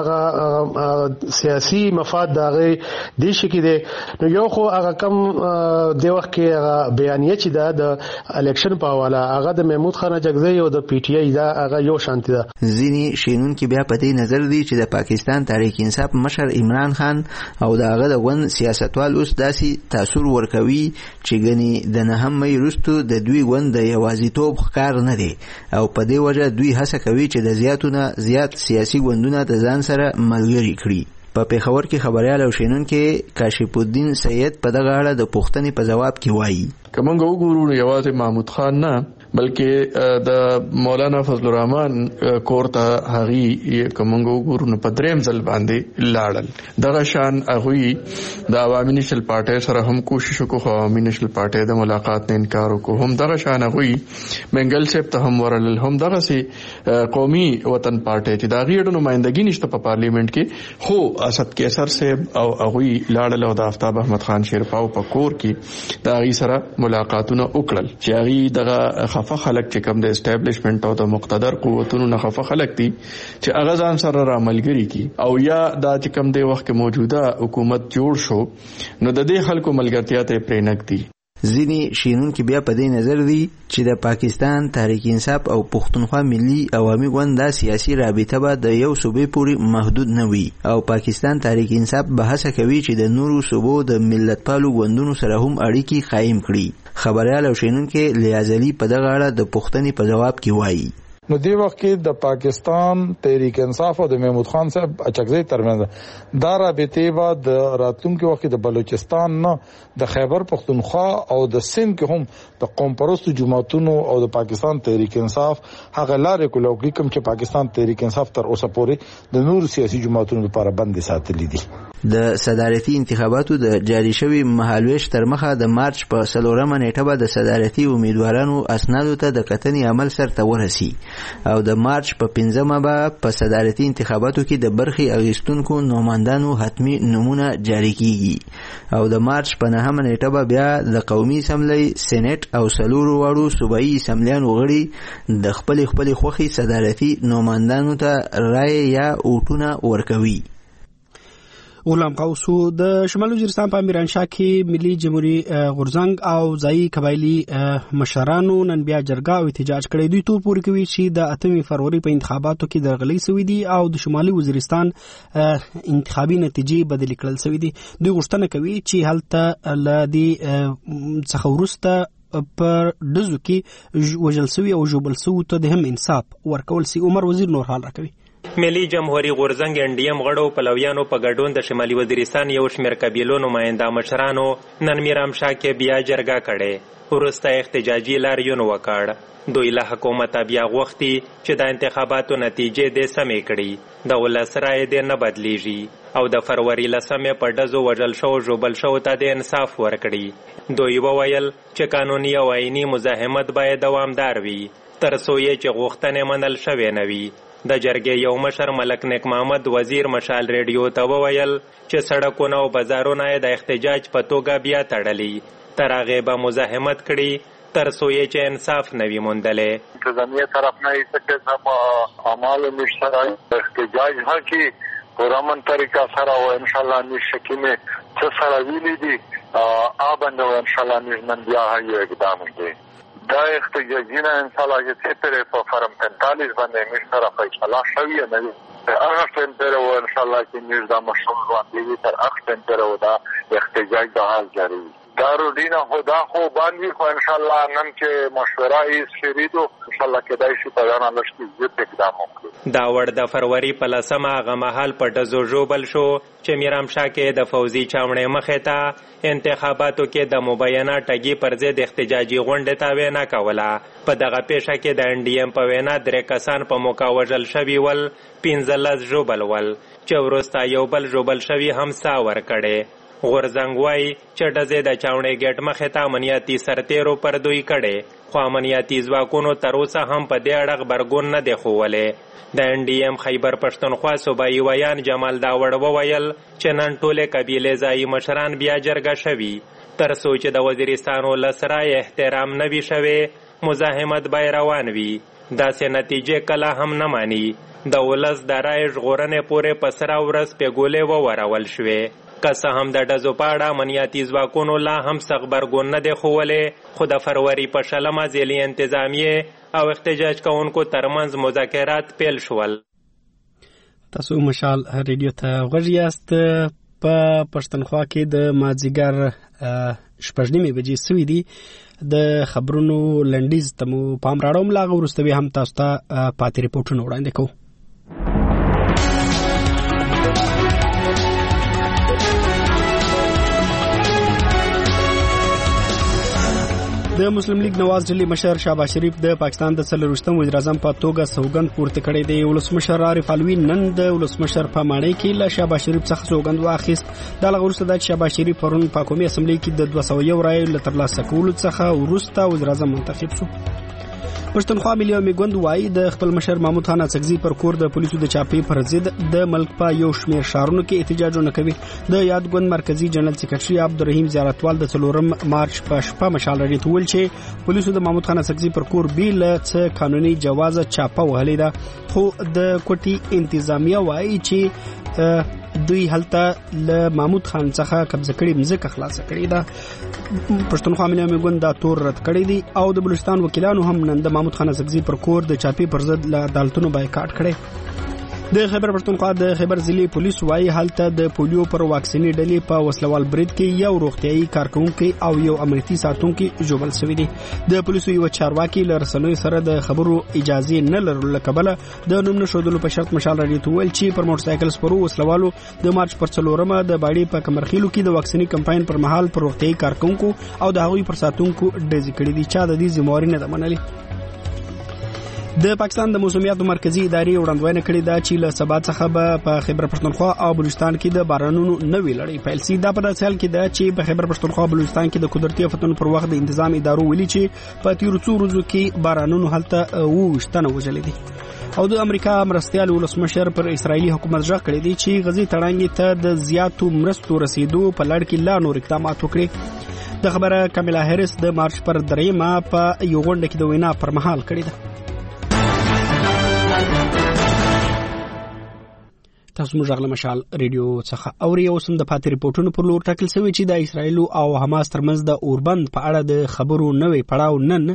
هغه سیاسي مفاد دغه د شي کې دی، نو یو خو هغه کم د وخت کې هغه بیانیه چې دا د الیکشن په حواله هغه د محمود خان اڅکزي او د پی ټی آی دا هغه یو شانتي ده. ځینې شینون کې بیا په دې نظر دي چې د پاکستان تحریک انصاف مشر عمران خان او د هغه د ون سیاستوال اوس داسې تاثیر ورکوي چې ګني د نهم مې وروسته د دوی ون د یوازیتوب ښکار نه دی او په دې وجه دوی هڅه کوي چې د زیاتونه زیات سیاسي ګوندونه د ځان سره ملګري کړي. په پیښور کې خبريال او شینونکو کاشف الدین سید په دغه اړه د پوښتنې په جواب کې وایي کومنګ وګورو یوازې محمود خان نه بلکې د مولانا فضل الرحمن کورته هغي کومنګ وګورو نو په دریم ځل باندې لاړل دغه شان هغه د عوامي نشل پارټي سره هم کوشش وکړو خو عوامي نشل پارټي د ملاقات نه انکار وکړو هم دغه شان هغه منګل صاحب ته هم ورل هم دغه سي قومي وطن پارټي چې دا غیړو نمائندګي نشته په پارلیمنت کې خو اسد کیسر صاحب او هغه لاړل او د آفتاب احمد خان شیرپاو په کور کې دا غي سره ملاقاتونه وکړل چې هغه دغه خفه خلک چې کوم د اسټابلیشمنت او د مقتدر قوتونو نه خفه خلک دي چې هغه ځان سره راملګري کی او یا دا چې کوم د وخت موجوده حکومت جوړ شو نو د دې خلکو ملګرتیا ته پرېنګ دي ځینی شینونکو بیا په دې نظر دي چې د پاکستان تحریک انصاف او پښتونخوا ملي عوامي ګوند د سیاسي رابطه به د یو صوبې پورې محدود نه وي او پاکستان تحریک انصاف به هڅه کوي چې د نورو صوبو د ملتپالو ګوندونو سره هم اړیکې قائم کړي خبريال او شینونکو لیازلی په دغه اړه د پوښتنې په جواب کې وایي نو دی وخت کې د پاکستان تحریک انصاف او د محمود خان صاحب اچکزی ترمنځ دا رابطه و د راتلونکو وخت د بلوچستان نه د خیبر پختونخوا او د سند کې هم د قوم پرستو جماعتونو او د پاکستان تحریک انصاف هغه لارې کولو کوم چې پاکستان تحریک انصاف تر اوسه پورې د نور سیاسي جماعتونو لپاره بند ساتلي دي د صدارتي انتخاباتو د جاری شوی مهالويش تر مخه د مارچ په څلورمه نیټه به د صدارتي امیدوارانو اسنادو ته د کتنې عمل سرته ورسي او د مارچ په پنځمه به په صدارتي انتخاباتو کې د برخي اغیستونکو نوماندانو حتمی نمونه جاری کیږي او د مارچ په نهمه نیټه به بیا د قومي اسمبلی سېنات او سلورو واړو صوبایي اسمبلیانو غړي د خپل خپل خوخي صدارتي نوماندانو ته رائے یا اوټونه ورکوي غلام قوسو د شمال وزیرستان په میرانشاه کې ملي جمهوریت غورزنګ او ځایي قبایلی مشرانو نن بیا جرګه او احتجاج کړی دوی ټول پورې کوي چې د اتمې فروری په انتخاباتو کې درغلي سوي دي او د شمالي وزیرستان انتخابي نتیجې بدل کړل سوي دي دوی غوښتنه کوي چې هلته لدی څخه ورسته پر دزو کې وجل سوي او جوبل سوي ته د هم انصاف ورکول سي عمر وزیر نور حال راکوي ملي جمهوریت غورزنګ انډیم غړو پلویانو په ګډون د شمالي وزیرستان یو شمېر قبیلو نماینده مشرانو نن میرامشاه کې بیا جرګه کړې وروسته احتجاجي لاریون وکړ دوی له حکومت بیا غوښتي چې د انتخاباتو نتیجې د سمې کړي د ولس رایې د نه بدلیږي او د فروری لسمې په ډزو وژل شو جوبل شو ته د انصاف ورکړي دوی وویل چې قانوني او آئینی مزاحمت باید دوامدار وي تر څو یې چې غوښتنې منل شوې نه وي د جرګې یو مشر ملک نیک محمد وزیر مشال ریډیو ته وویل چې سړکونه او بازارونه د احتجاج په توګه بیا تړلي تر هغې به مزاحمت کړي تر څو یې چې انصاف نه وي موندلی انتظامیه طرف نه ایسه قسم اعمال مشترک احتجاج ها کی پرامن طریقه سره او ان شاء الله نشکی میں څه سره ویلي دي آبند او ان شاء الله نن بیا یو اقدام دی دا احتجاجونه ان شاء الله چې تیرې په فرم پینتالیس باندې مش سره فیصله شوی نه هغه ټینټر او ان شاء الله چې موږ دا مشروع باندې تر اخ ټینټر او دا احتجاج د حال جاری دا روډینه خدا خو باندې خو ان شاء الله نن چې مشوره یې شریدو ان شاء الله کدای شي په ځان لشتي زیات اقدام وکړي دا ور د فروری په لسمه هغه مهال په ډزو جوبل شو چې میرامشاه کې د فوزي چاوڼې مخې ته انتخاباتو کې د مبینه ټګي پر ضد احتجاجي غونډه تا وینا کوله په دغه پیښه کې د ان ډي ام په وینا درې کسان په موقع وژل شوي ول پنځه لس ژوبل ول چې وروسته یو بل ژوبل شوي هم سا ورکړې غورزنګ وایي چې ډزې د چاوڼې ګیټ مخې ته امنیتي سرتیرو پر دوی کړې خو امنیتي ځواکونو تر اوسه هم په دې اړه غبرګون نه دی ښوولی د ان ډي ام خیبر پښتونخوا صوبایي ویان جمال داوړ وویل چې نن ټولې قبیلې ځایي مشران بیا جرګه شوي تر څو چې د وزیرستان ولس رایې احترام نه وي شوی مزاحمت به روان وي داسې نتیجې کله هم نه مانی د ولس د رایې ژغورنې پورې په سره ورځ پیګولې وورول شوې که څه هم د ډزو په اړه امنیتي ځواکونو لا هم څه غبرګون نه دی ښوولی خو د فروری په شلمه ځلي انتظامیې او احتجاج کوونکو ترمنځ مذاکرات پیل شول. تاسو مشال ریډیو ته غوږ یاست. په پښتونخوا کې د مازدیګر شپږ نیمې بجې سوي دي. د خبرونو لنډیز ته مو پام راړوم لا وروسته به هم تاسو ته پاتې ریپورټونه وړاندې کوو. د مسلم لیگ نواز ډلې مشر شهباز شریف د پاکستان د څلرویشتم وزیر اعظم په توګه سوګند پورته کړی دی. ولسمشر عارف علوي نن د ولسمشر په ماڼۍ کې له شهباز شریف څخه سوګند واخیست. دا لږ وروسته د شهباز شریف پرون په قومي اسمبلی کې د دوه سوه یو رایو له ترلاسه کولو څخه وروسته وزیر اعظم منتخب شو. پښتونخوا ملي عوامي ګوند وايي د خپل مشر محمود خان اڅکزي پر کور د پولیسو د چاپې پر ضد د ملک په یو شمېر ښارونو کې احتجاجونه کوي. د یاد ګوند مرکزی جنرال سکرټري عبدالرحیم زیارتوال د څلورم مارچ په شپه مشال راډیو ته ویل چې پولیسو د محمود خان اڅکزي پر کور بې له څه قانوني جوازه چاپه وهلې ده، خو د کوټي انتظامیه وايي چې دوی هلته له محمود خان څخه قبضه کړې مځکه خلاصه کړې ده. پښتونخوا ملي عوامي ګوند دا تور رد کړی دی او د بلوچستان وکیلانو هم نن د محمود خان اڅکزي پر کور د چاپې پر ضد له عدالتونو بایکاټ کړی. د خیبر پښتونخوا د خیبر ضلعي پولیس وايي هلته د پولیو پر واکسیني ډلې په وسلوال برید کې یو روغتيایي کارکونکي او یو امنیتي ساتونکي ژوبل شوی دي. د پولیسو یو چارواکي له رسنیو سره د خبرو اجازه نه لرلو لکبله د نوم نشودلو په شرط مشال راډیو ته ویل چې پر موټر سایکل سپرو وسلوالو د مارچ پر څلورمه د باډي په کمرخیلو کې د واکسیني کمپاین پر مهال پر روغتيایي کارکونکو او د هغوی پر ساتونکو ډزې کړې دي. چا د دې ذمہواري نه ده منلې. د پاکستان د موسمیاتو مرکزی ادارې وړاندوینه کړې ده چې له سبا څخه به په خیبر پښتونخوا او بلوچستان کې د بارانونو نوې لړۍ پیل شي. دا په داسې حال کې ده چې په خیبر پښتونخوا او بلوچستان کې د قدرتي آفتونو پر وخت د تنظیم ادارو ویلي چې په تیرو څو ورځو کې بارانونو هلته اووه تنه وژلي دي. او د امریکا مرستیال ولسمشر پر اسرایلی حکومت ژغ کړی دی چې غزي تړانګې ته د زیاتو مرستو رسیدو په لړ کې لا نور اقدامات وکړي. د خبره کاملا هریس د مارچ پر دریمه په یو غونډه کې د وینا پر مهال کړی ده. تاسو موږ غل مشال ریډیو څخه اوري او سم د پاتې ریپورتونو پر لور ټاکل شوی چې د اسرایل او حماس ترمنځ د اوربند په اړه د خبرو نوې پړاو نن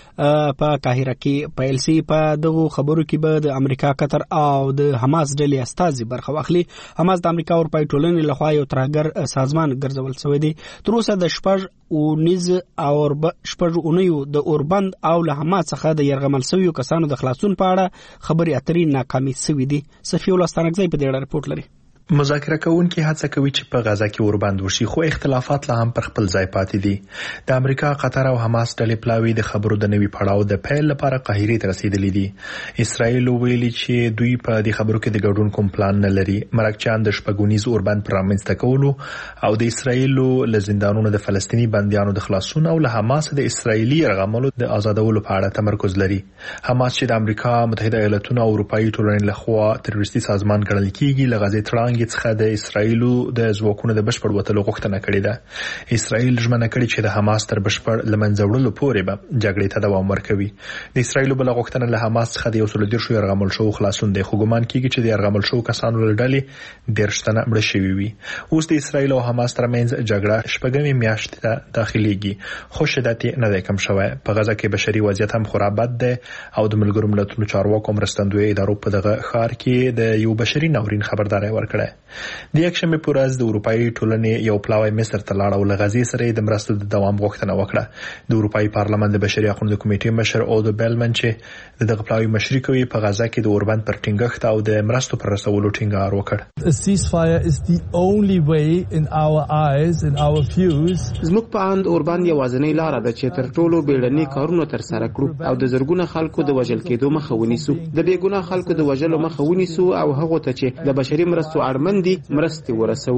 په قاهره کې پیل شي. په دغه خبرو کې به د امریکا، قطر او د حماس ډلې استازي برخه واخلي. حماس د امریکا او اروپای ټولنې لخوا یو ترهګر سازمان ګرځول شوی دی. تر اوسه د شپږ او نيز او شپږ اونیو د اوربند او له حماس څخه د يرغمل شویو کسانو د خلاصون په اړه خبري اترې ناکامې شوې دي. صفي الله ستانکزی په دې اړه رپورټ لري. مذاکره کوونکي هڅه کوي چې په غزا کې اوربند وشي، خو اختلافات لا هم پر خپل ځای پاتې دي. د امریکا، قطر او حماس ډلې پلاوي د خبرو د نوي پړاو د پیل لپاره قاهره ته رسیدلې دي. اسرائیل ویلي چې دوی په دې خبرو کې د ګډون کوم پلان نه لري. مرکچان د شپږونیز اوربند پر رامنځته کولو او د اسرائیل له زندانونو د فلسطینی بنديانو د خلاصون او له حماس د اسرائیلي رغملو د آزادولو په اړه تمرکز لري. حماس چې د امریکا متحده ایالاتونو او اروپאי ټولنې لخوا تروریستي سازمان ګڼل کیږي، لغزي تړان څخه د اسرایلو د ځواکونو د بشپړ وټلو غوښتنه کړې ده. اسرایل ژمنه کړې چې د حماس تر بشپړ لمنځه وړلو پورې به جګړې ته دوام ورکوي. د اسرایلو بل غوښتنه له حماس څخه د یو سل دیرشو يرغمل شو خلاصون دی، خو ګمان کیږي چې د يرغمل شو کسانو له ډلې دیرشتنه مړه شوي وي. اوس د اسرایل او حماس ترمنځ جګړه شپږمې میاشت ته داخليږي، خو شدت نه دی کم شوی. په غزا کې بشري وضعیت هم خورا بد دی او د ملګرو ملتونو چارواکو مرستندوی ادارو په دغه ښار کې د یو بشري ناورین خبرداري ورکړه. د یکشنبه پر ورځ د اروپאי ټولنې یو پلاوی مصر ته لاړ او لغزي سره د مرستو د دوام غوښتنه وکړه. د اروپאי پارلمان د بشري حقوقو کمیټې مشر اودو بیلمن چې دغه پلاوی مشري کوي په غزا کې د اوربند پر ټینګښت او د مرستو پر رسولو ټینګار وکړ. A ceasefire is the only way in our eyes in our views. زموږ په اند اوربند یوازینی لار ده چې تر ټولو بیړني کارونه تر سره کړو او د زرګونه خلکو د وژل کېدو مخه ونیسو. د بې ګناه خلکو د وژلو مخه ونیسو او هغه ته چې د بشري مرستو اړمن دي مرستې ورسوو.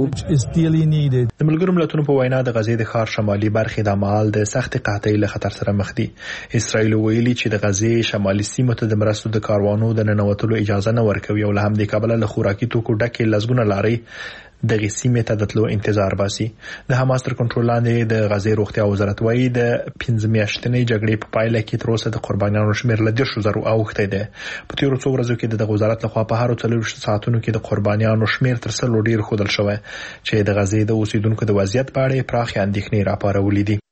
د ملګرو ملتونو په وینا د غزې د ښار شمالي برخې د مال د سخت قحطۍ له خطر سره مخ دي. اسرائیل ویلي چې د غزې شمالي سیمو ته د مرستو د کاروانو د ننوتلو اجازه نه ورکوي او له همدې کبله له خوراکي توکو ډکې لزګونه لاري د غسیمه ته د تلو انتظار باسي. د حماس تر کنټرول لاندې د غزې روغتیا وزارت وايي د پنځه میاشتنۍ جګړې په پایله کې تر اوسه د قربانیانو شمېر له دیرشو زرو اوښتی دی. په تیرو څو ورځو کې د وزارت لخوا په هر څلوېښتو ساعتونو کې د قربانیانو شمېر تر سلو ډیر ښودل شوی چې د غزې د اوسیدونکو د وضعیت په اړه پراخې اندېښنې راپارولې دي.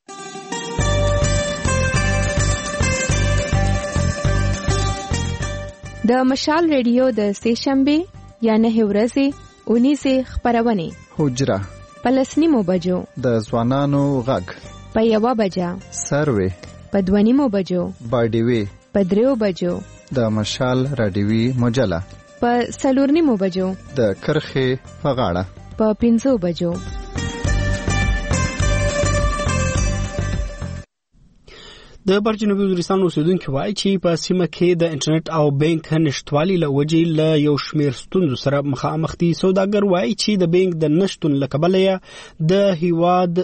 د مشال ریډیو د سې شنبه یا نه ورځې اونیزه خبرونه حجره پلسنیمو بجو د ځوانانو غږ په یوه بجه سروي په دوانیمو بجو باډیوي په دریو بجو د مشال رادیوي مجله په سلورنیمو بجو د کرخه په غاړه په پنځو بجو. د بر جنوبي وزیرستان اوسیدونکو وایي چې په سیمه کې د انټرنیټ او بانک نشټوالي له وجې له یو شمېر ستونزو سره مخامخ دي. سوداګر وایي چې د بانک د نشتون له کبله د هیواد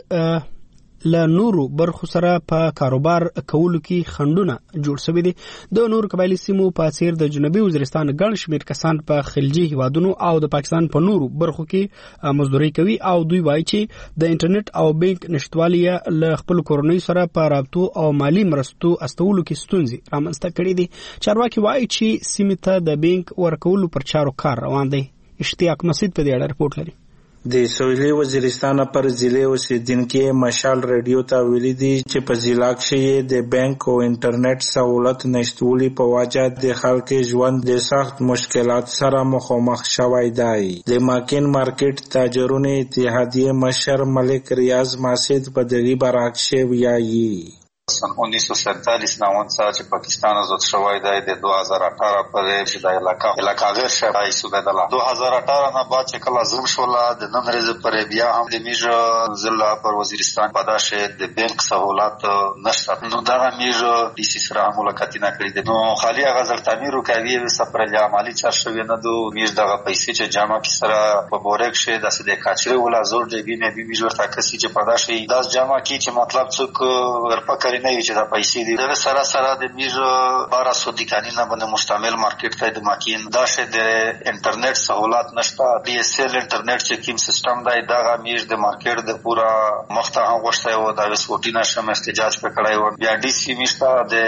له نورو برخو سره په کاروبار کولو کې خنډونه جوړ شوي دي. د نورو قبایلي سیمو په څیر د جنوبي وزیرستان ګڼ شمېر کسان په خلیجي هیوادونو او د پاکستان په نورو برخو کې مزدوري کوي او دوی وایي چې د انټرنیټ او بانک نشټوالي له خپل کورنۍ سره په رابطو او مالی مرستو استولو کې ستونزې رامنځته کړي دي. چارواکي وایي چې سیمې ته د بانک ورکولو پر چارو کار روان دی. اشتیاق مسعود په دې اړه رپورټ لري. د سویلي وزیرستان پر ضلع اوسیدونکو مشال رادیو ته ویلي دي چې په ضلع کې د بانک او انټرنیټ سہولت نشټولي په وجه د خلکو ژوند د سخت مشکلات سره مخامخ شوی دی. د ماکین مارکیټ تاجرونو اتحادیه مشر ملک ریاض ماسد په دغه برعکس ویایي. سن انیس سو سینتالیس نه ونڅه چې پاکستان آزاد شوی دی د دو هزار اٹھارہ پورې چې د علاقه علاقه غیر شرعي سوداله دو هزار اٹھارہ نه بعد چې کله زم شولا د نن ورځې پورې بیا هم د میجر ضلع پر وزیرستان پداشه د بانک سہولت نشته. نو دا میجر د سی سره ملاقاتونه کړې دي. نو خالي غزل تعمیر کوي سفرلي عملی چارشوي نه دو میج دغه پیسې چې جامع کی سره په بورک شه د سده کاچره ولا زور دی بینه بي میجر تاکسي چې پداشه داس جامع کی چې مطلب څوک ورپکړي نه چې دا پیسې دي. د سره سره د میز بارہ سو دکانونه باندې مشتمل مارکیټ ته د ماکین دا شه د انټرنیټ سہولت نشته. ډي اس ال انټرنیټ چې کوم سیستم دی دا میز د مارکیټ د پورا مخته غوښته او د وسوټینا شم احتجاج پکړای و بیا ډي سی میشته د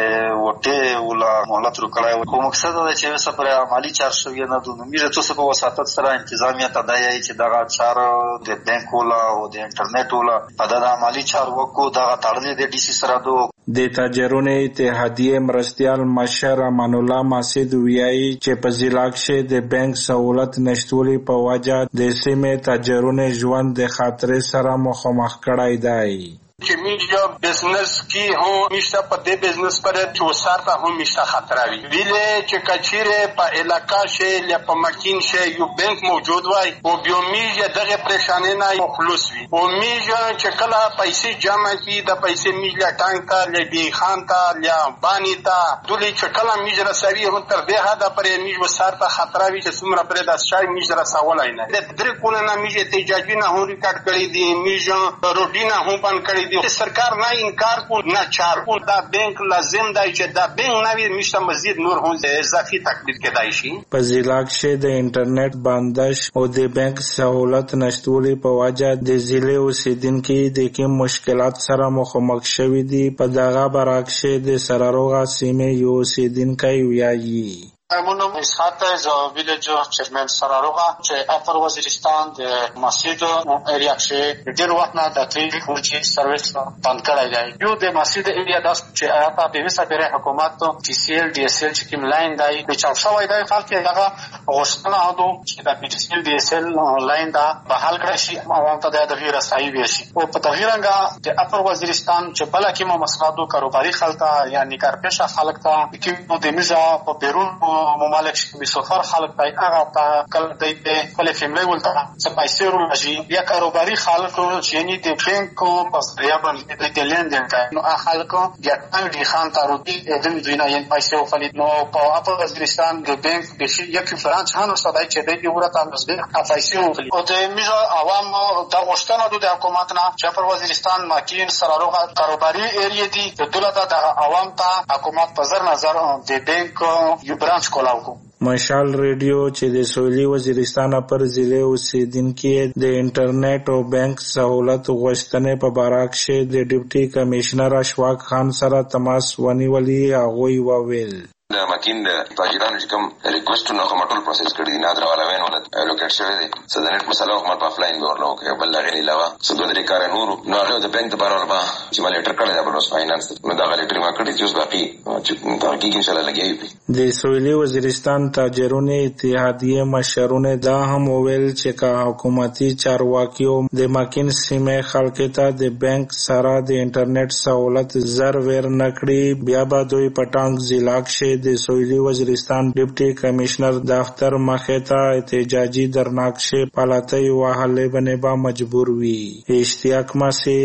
وټه ولا مهلت رو کړای و. کوم مقصد دا چې سفر عملی چار شوی نه د میز ته څه په وساتت سره انتظامیه تدای چې دا چار د بانک ولا او د انټرنیټ ولا په د عملی چار وکړو دا تړلې د ډي سی سره دو. د تاجرونو اتحادیه مرستیال مشر امان الله ماسد ویایي چې په ضلع کې د بانک سہولت نشټولي په وجه د سیمې تاجرونو ژوند د خطر سره مخامخ کړای دی. که میجا بزنس کی هم میشته په دې بزنس پر چې وسارته هم میشته خطر وي. ویلې چې کچیره په علاقه شي یا په مکین شي یو بانک موجود وای او بیا میجا دغه پریشانه نه خلاص وي. او میجا چې کله پیسې جمع کی د پیسې میجا ټانک ته لبي خان ته یا بانی ته دلی چې کله میجا رسوي هم تر دې حد پرې میجا وسارته خطر وي چې څومره پرې د شای میجا رسولای نه. د درې کونه نه میجا احتجاجي نه هم ریکارډ کړی دي. میجا روډینا هم بند کړی سرکار نه انکار کو نه چار کو دا بانک لازم دی چې دا بانک نوی میشته مزید نور هم اضافي تکلیف کېدای شي. په ضلع کې د انټرنیټ بندش او د بانک سہولت نشټولي په وجه د ضلع اوسیدونکو د کوم مشکلات سره مخامخ شوي دي. په دغه برعکس د سراروغه سیمې یو اوسیدونکی ویایي. منم اسحاق ز ویلیج چیرمن سراروغه چې اپر وزیرستان د مسجد ایریا کې ډیر وخت نه د تری فورجی سرویس بند کړی دی. یو د مسجد ایریا د چې اپا په وسه پر حکومت ټي سی ال ډي اس ال چې کوم لاین دی چې چاپ شوی دی خلک دغه غوښتنه هدو چې د ټي سی ال ډي اس ال لاین دا په حل کړی شي او ته د غیر رسایي وي شي. او په تغیرنګ د اپر وزیرستان چې بل کې مو مسلادو کاروباري خلک یعنی کارپېښه خلک ته کوم د میزه په بیرون ممالک به سفر خلک پای هغه په کله د خپل فیملی ولته څه پیسې ورولږي یا کاروباري خلک چې یعنی د بانک په ذریعہ باندې د لیندین کوي. نو خلک بیا د خان تاروبي د دوینه یې پیسې وخلید. نو په اپر وزیرستان د بانک د شي یک فرانس هانو صدای چې د ورته مزد پیسې وخلید. او د میزه عوام د غوښتنه د حکومت نه چې اپر وزیرستان ماکین سراروغه کاروباري ایریا دي د دولت د عوام ته حکومت په زر نظر د بانک یو برانچ کولاو. مشال ریډیو چې د سویلي وزیرستان پر ضلع اوسیدونکو د انټرنیټ او بانک سہولت غوښتنې په برعکس د ډیپټي کمشنر اشفاق خان سره تماس ونیولي. هغوی وویل د ماکین د تاجرانو چې کوم ریکوېسټونه کوم ټول پروسس کړی دي نادر غلاوین ولت الوکیټ شوی دی. سدنټ مسله حکومت په افلاین به ورلو کې بل لغې علاوه څه دوه درې کار نور نو هغه د بانک د بارول با چې مال لیټر کړی دا بلوس فاینانس نو دا لیټر ما کړی چې اوس باقي چې تحقیق ان شاء الله لګیږي. د سویلي وزیرستان تاجرونو اتحادیه مشرونه دا هم ویل چې کا حکومتي چارواکیو د ماکین سیمه خلکو ته د بانک سره د انټرنیټ سہولت زر ور نکړي بیا به دوی پټانګ ضلع کې د سویلي وزیرستان ډیپټي کمشنر دفتر مخې ته احتجاجي درناکشه پالاتۍ وهلې باندې با مجبور وي. اشتیاق مسعود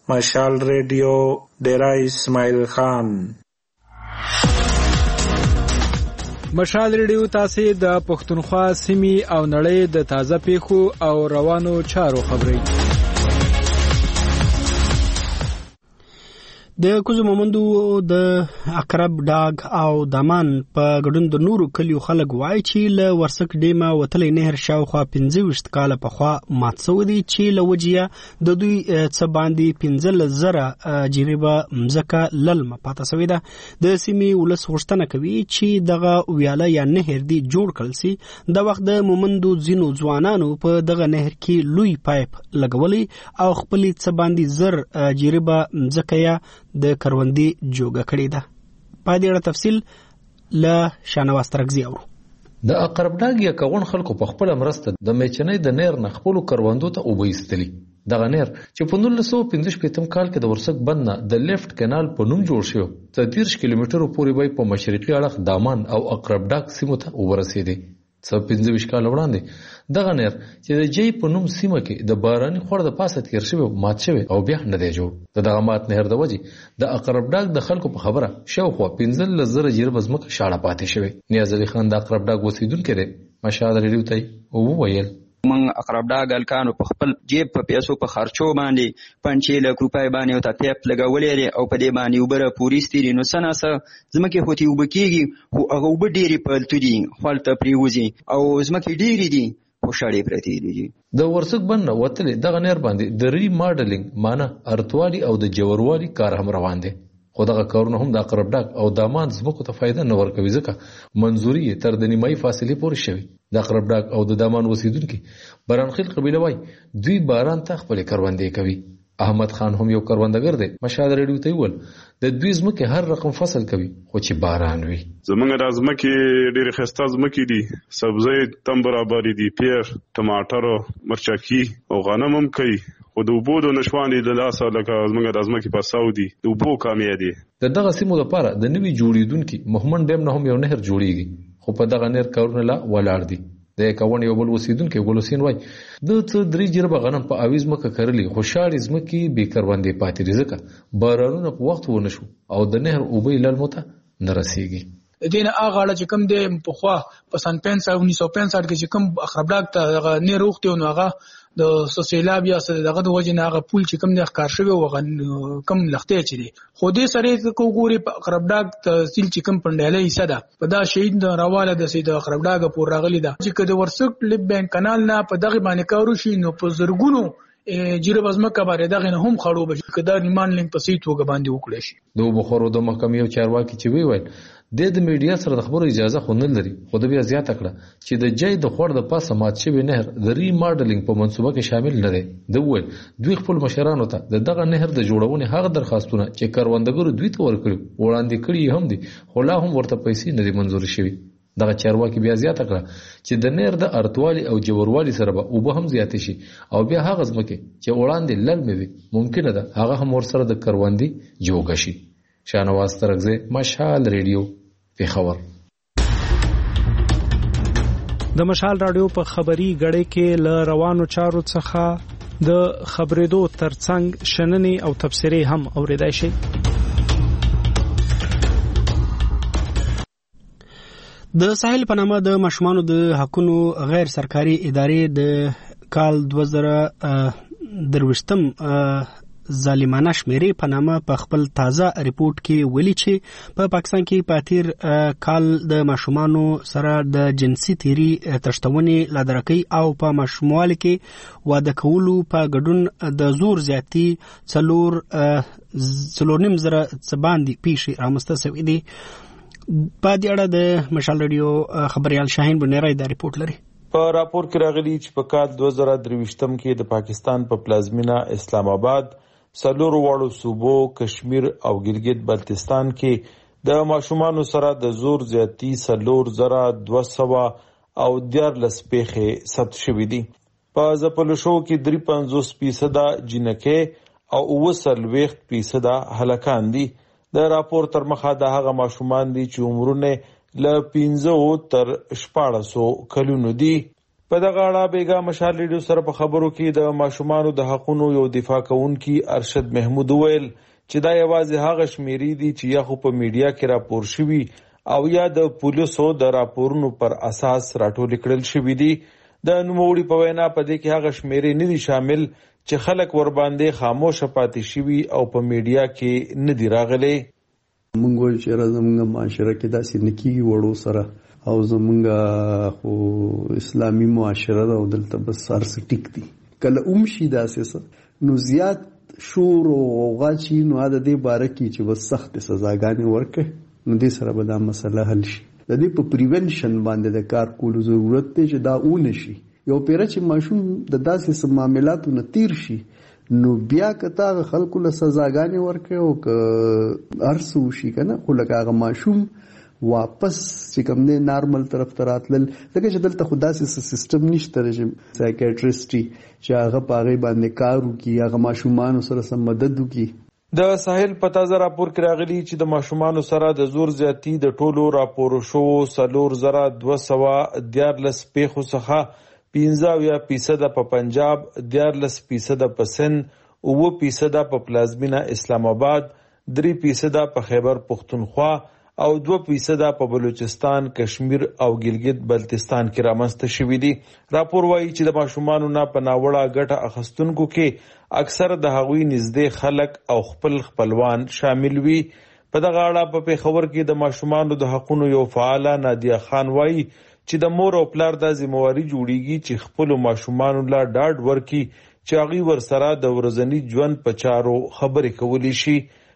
مشال ریډیو ډیرا اسماعیل خان. مشال ریډیو تاسو د پښتونخوا سیمې او نړۍ د تازه پیښو او روانو چارو خبري. د کوزو مومندو د اقرب ډاګ او دامان په ګډون د نورو کلیو خلک وایي چې له ورسک ډیمه وتلې نهر شاوخوا پنځه ویشت کاله پخوا مات سوی دی چې له وجهه د دوی څه باندې پنځلس زره جریبه مځکه للمه پاته سوې ده. د سیمې ولس غوښتنه کوي چې دغه ویاله یا نهر دی جوړ کړل سي. د وخت د مومندو ځینو ځوانانو په دغه نهر کې لوی پایپ لګولي او خپلې څه باندې زر جریبه مځکه یا د کروندې جوګه کړې ده. په دې اړه تفصیل له شانواز ترغزي اورو. د اقرب ډاګ یا کغون خلکو په خپل مرسته د میچنې د نهر نه خپل کروندو ته وبېستلی. دغه نهر چې په نولس سوه پنځه شپېتم کال کې د ورسک بند نه د لیفت کانال په نوم جوړ شو، څه دېرش کیلومترو پورې به په مشرقي اړخ دامان او اقرب ډاګ سیمو ته ورسېدی. څه پنځه ویشت کاله وړاندې دغه نهر چې د جی په نوم سیمه کې د باراني خور د پاسه تیر شوی مات شوی او بیا نه دی جوړ. د دغه مات نهر د وجې د اقرب ډاګ د خلکو په خبره شاوخوا پنځلس زره جریبه ځمکه شاړه پاتې شوې. نیاز علي خان د اقرب ډاګ اوسېدونکی دی. مشال ریډیو ته وویل من اقرب ډاګ الکانو په خپل جیب په پیسو په خرچو باندې پنځه لک روپۍ باندې او ته پیپ لګولې لري او په دې باندې وبره پوری ستوري نو سناسه زمکه هوتي وبکیږي خو هغه وب ډېری پلتو دي خپلته پریوزي او زمکه ډېری دي خوشاړي پرتی دي. د ورسک بند وتلې دغه نهر باندې د ری ماډلینګ معنی ارتوالي او د جوړوالي کار هم روان دي. خو دغه کارونه هم د اقرب ډاګ او دامان ځمکو ته فایده نه ورکوي ځکه منظوري تر د نیمایي فاصلې پورې شوي. د اقرب ډاګ او د دامان اوسېدونکي برانخیل قبیله وایي دوی باران ته خپلې کروندې کوي. احمد خان هم یو کروندګر دی. مشال ریډیو ته ویل د دوی ځمکې هر رقم فصل کوي خو چې باران وي. زمونږ د ځمکې ډېرې ښایسته ځمکې دي، سبزۍ تم برابرې دي، پیر، ټماټر، مرچکي او غنم هم کوي. خو د اوبو د نشوانې له لاسه لکه زمونږ د ځمکې په ساو دي د اوبو کامیه دي. د دغه سیمو لپاره د نوي جوړېدونکي مهمن ډیم نه هم یو نهر جوړیږي خو په دغه نهر کارونه لا ولاړ دي. د کاون یو بل اوسېدونکی ګل حسین وایي د څه درې جریبه غنم په اویز ځمکه کرلي خو شاړې ځمکې بې کروندې پاتې دي ځکه بارانونه په وخت ونه شو او د نهر اوبه للمو ته نه رسېږي. د دې نه هغه اړه چې کوم دی پخوا په سن پنځه اونیس سوه پنځه کې چې کوم اقرب ډاګ ته هغه نهر اوښتې نو هغه د سیلاب یا دغه د وجې نه هغه پول چې کوم دی ښکار شوی او کوم لښتې چې دی. خو دې سره که وګورې په اقرب ډاګ تحصیل چې کوم پنډیاله حصه ده په دا شهید راواله د سید اقرب ډاګ پور راغلی ده چې که د ورسک لیب بینک کانال نه په دغه باندې کار وشي نو په زرګونو جریبه ځمکه باندې دغه نه هم خړوبه شي که دا ریمان لینک په صحیح توګه باندې وکړی شي. د اوبو خورو د محکمې یو چارواکي چې ویل د د میډیا سره د خبرو اجازه خو نه لري خو د بیا زیاته کړه چې د جای د خور د پاسه مات شوی نهر د ری ماډلینګ په منصوبه کې شامل نه دی. د ویل دوی خپل مشرانو ته د دغه نهر د جوړونې هغه درخواستونه چې کروندګرو دوی ته ورکړي وړاندې کړي هم دي خو لا هم ورته پیسې نه دي منظور شوي. دغه چارواکي بیا زیاته کړه چې د نهر د ارتوالي او جوړوالي سره به اوبه هم زیاتې شي او بیا هغه ځمکې چې وړاندې للمې وي ممکنه ده هغه هم ورسره د کروندې جوګه شي. شانواز ترغزي، مشال ریډیو، پیښور. د مشال رادیو په خبري غړې کې ل روانو چارو څخه د خبرېدو ترڅنګ شننې او تبصرې هم اوریدای شي. د ساحل په نامه د ماشومانو د حقوقو غیر سرکاري ادارې د کال دوه زره درویشتم ظالمانه شمیرې په نامه په خپل تازه ریپورت کې ویلي چې په پاکستان کې په تیر کال د ماشومانو سره د جنسي تیری تشتونې لادرکۍ او په ماشوموالي کې واده کولو په ګډون د زور زیاتی څلور څلور نیم زره څه باندې پیښې رامنځته شوې دي. په دې اړه د مشال ریډیو خبريال شاهین بنيرای دا ریپورت لري. په راپور کې راغلي چې په کال دوه زره درویشتم کې د پاکستان په پلازمینه اسلام آباد څلور واړو صوبو کشمیر او ګلګت بلتستان کې د ماشومانو سره د زور زیاتی څلور زره دوه سوه او دیارلس پیښې ثبت شوې دي. په ځپلو شوو کې درې پنځوس فیصده جنکۍ او اووه څلوېښت فیصده هلکان دي. د راپور تر مخه د هغه ماشومان دي چې عمرونه له پنځه تر شپاړسو کلونو دي. په دغه اړه بیګا مشال ریډیو سره په خبرو کې د ماشومانو د حقونو یو دفاع کوونکي ارشد محمود ویل چې دا یوازې هغه شمیرې دي چې یا خو په میډیا کې راپور شوي او یا د پولیسو د راپورونو پر اساس راټول کړل شوي دي. د نوموړي په وینا په دې کې هغه شمیرې نه دي شامل چې خلک ور باندې خاموش پاتې شوي او په میډیا کې نه دي راغلي. مونږ وایو چې زموږ معاشره کې داسې نه کېږي وړو سره او زمونږ خو اسلامي معاشره ده او دلته بس هر څه ټیک دي. کله اوم شي داسې څه نو زیات شور او غوغا شي نو د دې باره کې چې بس سختې سزاګانې ورکړي نو دې سره به دا مسله حل شي. د دې په پریونشن باندې د کار کولو ضرورت دی چې دا ونه شي. یو پیره چې ماشوم د داسې څه معاملاتو نه تیر شي نو بیا که تا هغه خلکو له سزاګانې ورکړي او که هر څه وشي که نه خو لکه هغه ماشوم واپس چې کوم دی نارمل طرف ته راتلل ځکه چې دلته خو داسې سیسټم نشته چې سایکیټریسټي چې هغه په هغې باندې کار وکړي هغه ماشومانو سره سم مدد وکړي. د ساحل په تازه راپور کې راغلي چې د ماشومانو سره د زور زیاتی د ټولو راپورو شوو څلور زره دوه سوه دیارلس پیښو څخه پنځه اویا فیصده په پنجاب، دیارلس فیصده په سند، اووه فیصده په پلازمینه اسلام آباد، درې فیصده په خیبر پختونخوا او دوه فیصده په بلوچستان، کشمیر او ګلګت بلتستان کې رامنځته شوي دي. راپور وایي چې د ماشومانو نه په ناوړه ګټه اخیستونکو کې اکثر د هغوی نږدې خلک او خپل خپلوان شامل وي. په دغه اړه په پېښور کې د ماشومانو د حقونو یو فعاله نادیه خان وایي چې د مور او پلار دا ذمہواري جوړیږي چې خپلو ماشومانو لا ډاډ ورکړي چې هغوی ورسره د ورځني ژوند په چارو خبرې کولی شي.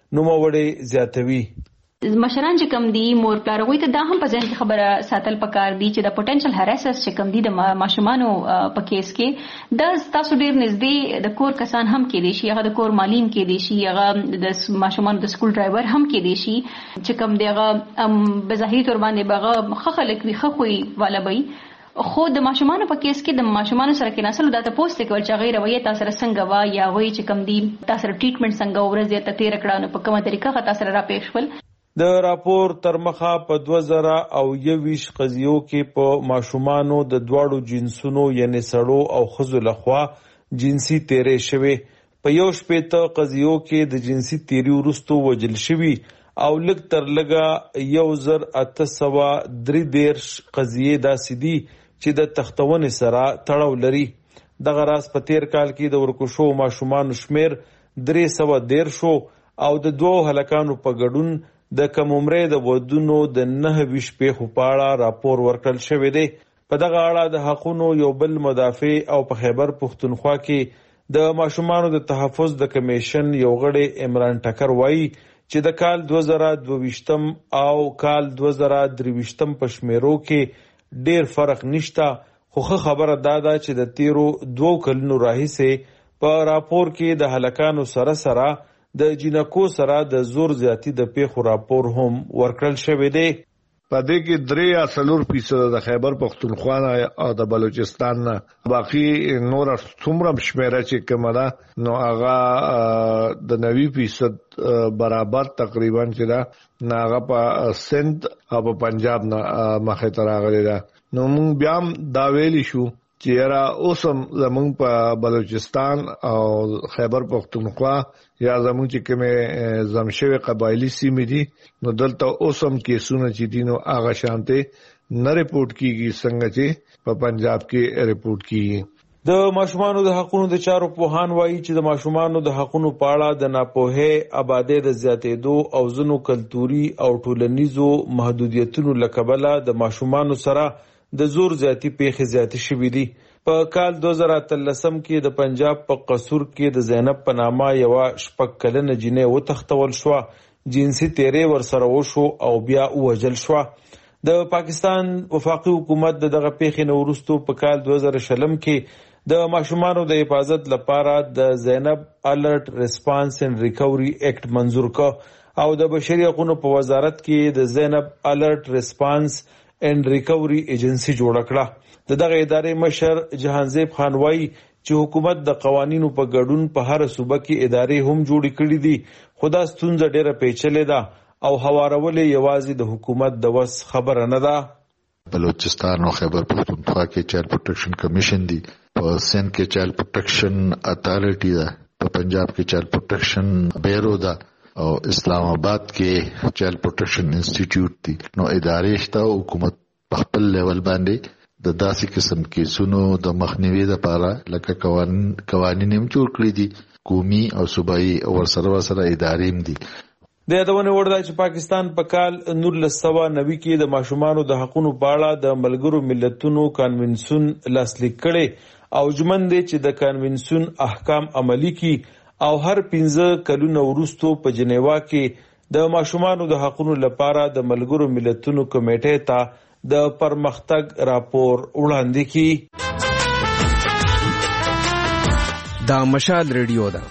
نوموړې زیاتوي مشران چې کم دي مور پلار غوي ته دا هم په ځین کې خبره ساتل پکار دي چې د پوتنشل هراسس چې کم دي د ماشومانو په کیس کې د تاسو ډیر نږدې د کور کسان هم کې دي شي هغه د کور مالین کې دي شي هغه د ماشومانو د سکول ډرایور هم کې دي شي چې کم دی هغه بظاهري تور باندې بغه خخلک وي خخوي والا وي خو د ماشومانو په کیس کې د ماشومانو سره کې نسل د تاسو ته کول چې غیر رویه تاسو سره څنګه وا یا وایي چې کم دي تاسو ټریټمنټ څنګه ورځ ته تیر کړه نو په کومه طریقه خاطر سره را پېښ ول. د راپور تر مخه په دوه زره او یویشت قضیو کې په ماشومانو د دواړو جنسونو یعنی سړو او ښځو لخوا جنسي تیرې شوې. په یو شپېته قضیو کې د جنسي تیري وروستو وژل شوي او لږ تر لږه یو زر اته سوه درې دېرش قضیې داسې دي چې د تختونې سره تړاو لري. دغه راز په تیر کال کې د ورکو شوو ماشومانو شمیر درې سوه دېرشو او د دوو هلکانو په ګډون د کم عمرې د ودونو د نهه ویشت پیښو په اړه راپور ورکړل شوی دی. په دغه اړه د حقونو یو بل مدافع او په خیبر پختونخوا کې د ماشومانو د تحفظ د کمیشن یو غړی عمران ټکر وایي چې د کال دوه زره دوه ویشتم او کال دوه زره درې ویشتم په شمیرو کې ډیر فرق نشته خو ښه خبره دا ده چې د تیرو دوو کلونو راهیسې په راپور کې د هلکانو سره سره د جنکو سره د زور زیاتی د پیښو راپور هم ورکړل شوی دی. په دې کې درې یا څلور فیصده د خیبر پختونخوا او د بلوچستان نه باقي نور څومره شمیره چې کومه ده نو هغه د نوي فیصد برابر تقریبا چې ده نه هغه په سند او په پنجاب نه مخې ته راغلی ده. نو موږ بیا هم دا ویلی شو چې یاره اوس هم زموږ په بلوچستان او خیبر پختونخوا یا زموږ چې کومې ضم شوې قبایلي سیمې دي نو دلته اوس هم کیسونه چې دي نو هغه شانتې نه ریپورټ کیږي څنګه چې په پنجاب کې ریپورټ کیږي. د ماشومانو د حقونو د چارو پوهان وایي چې د ماشومانو د حقونو په اړه د ناپوهۍ آبادۍ د زیاتېدو او ځینو کلتوري او ټولنیزو محدودیتونو له کبله د ماشومانو سره د زور زیاتی پیښې زیاتې شوې دي. په کال دوه زره اتلسم کې د پنجاب په قصور کې د زینب په نامه یوه شپږ کلنه جینۍ وتښتول شوه، جنسي تیرې ورسره وشو او بیا ووژل شوه. د پاکستان وفاقي حکومت د دغه پیښې نه وروستو په کال دوه زره شلم کې د ماشومانو د حفاظت لپاره د زینب الرټ ریسپانس اینډ ریکوري ایکټ منظور کړ او د بشري حقوقو په وزارت کې د زینب الرټ ریسپانس اینډ ریکوري ایجنسی جوړ کړه. د دغه ادارې مشر جهانزیب خان وایي چې حکومت د قوانینو په ګډون په هر صوبه کې ادارې هم جوړې کړې دي، خو دا ستونزه ډېره پیچلې ده او هوارول یوازې د حکومت د وس خبره نه ده. بلوچستان او خیبر پختونخوا کې چایلډ پروټیکشن کمیشن دی، په سند کې چایلډ پروټیکشن اتھارټی ده، په پنجاب کې چایلډ پروټیکشن بیورو ده او اسلام آباد کې چایلډ پروټیکشن انسټیټیوټ دی. نو ادارې شته، حکومت په خپل لیول باندې د داسې قسم کیسونو د مخنیوي لپاره لکه قوانین قوانین هم جوړ کړی دي، قومي او صوبایي او ورسره ورسره ادارې هم دي. د یادونه وړ ده چې پاکستان په کال نولس سوه نوي کې د ماشومانو د حقوقو په اړه د ملګرو ملتونو کنونسیون لاسلیک کړي او ژمن دی چې د کنونسیون احکام عملی کړي او هر پنځه کلونه وروسته په جنیوا کې د ماشومانو د حقوقو لپاره د ملګرو ملتونو کمیټې ته د پرمختګ راپور وړاندې کړي. دا مشال ریډیو ده.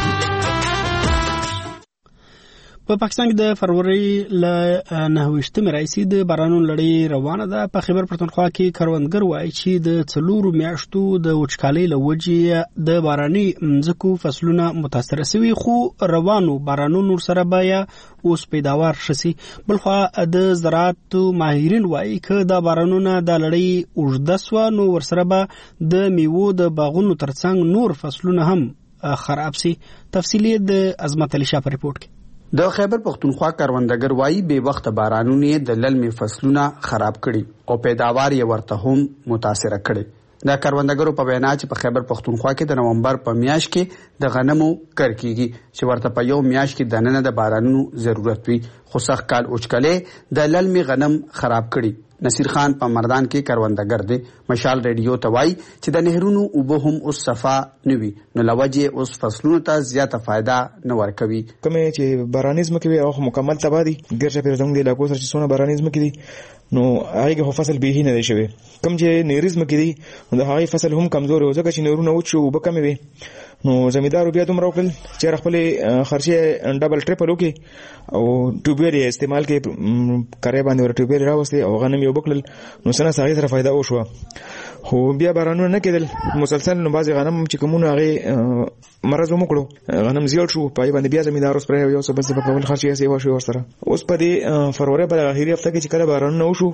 په پاکستان کې د فروری ل نهویشتمې راځي د بارانونو لړۍ روانه ده. په خیبر پختونخوا کې کروندګر وایي چې د څلورو میاشتو د وچکالۍ له وجې د باراني مځکو فصلونه متاثر شوي، خو روانو بارانونو سره بیا اوس پیداوار شسي. بلخوا د زراعت ماهرین وایي چې د بارانونو د لړۍ اوږده سوه نو ورسره به د میوو د باغونو ترڅنګ نور فصلونه هم خراب سي. تفصیلی د عظمت علي شاه په ریپورت کې. د خیبر پختونخوا کروندګر وایي بې وخت بارانونه د للمي فصلونه خراب کړي او پیداوار یې ورته هم متاثر کړي. د کروندګرو په وینا چې په خیبر پختونخوا کې د نومبر په میاشت کې د غنمو کر کیږي چې ورته په یو میاشت کې د نن د بارانونو ضرورت وي، خو سخت کال وچکلې د للمي غنم خراب کړي. نصیر خان په مردان کې کروندګر دی. مشال ریډیو ته وایي چې د نهرونو اوبه هم اوس صفا نه وي، نو لوجې اوس فصلونو ته زیاته فایده نه ورکوي. کومې چې بارانیزم کې وي او مکمل تباہ دي ګرځه پر زموږ د علاقو سره چې څونه بارانیزم کې دي نو هغه هو فصل به نه دی شوی. کوم چې نیریزم کې دي نو هغه فصل هم کمزور او ځکه چې نهرونه وچو وب کم وي نو زمیدارو بیا دومره وکړل چې خپل خرچه ډبل ټریپل وکي او ټوبیر استعمال کې کاري باندې ور ټوبیر راوستي او غنم یو بکل نو سنه ساغي سره فائدہ وشو. خو بیا بارانونه نه کېدل مسلسل، نو بعضی غنم چې کومونه هغه مرز ومکړو غنم زیات شو، پای باندې بیا زمیدار اوس پر یو څه بس په کول خرچه یې وشو ورسره. اوس په دې فروری په اخیری هفته کې چې کله بارانونه وشو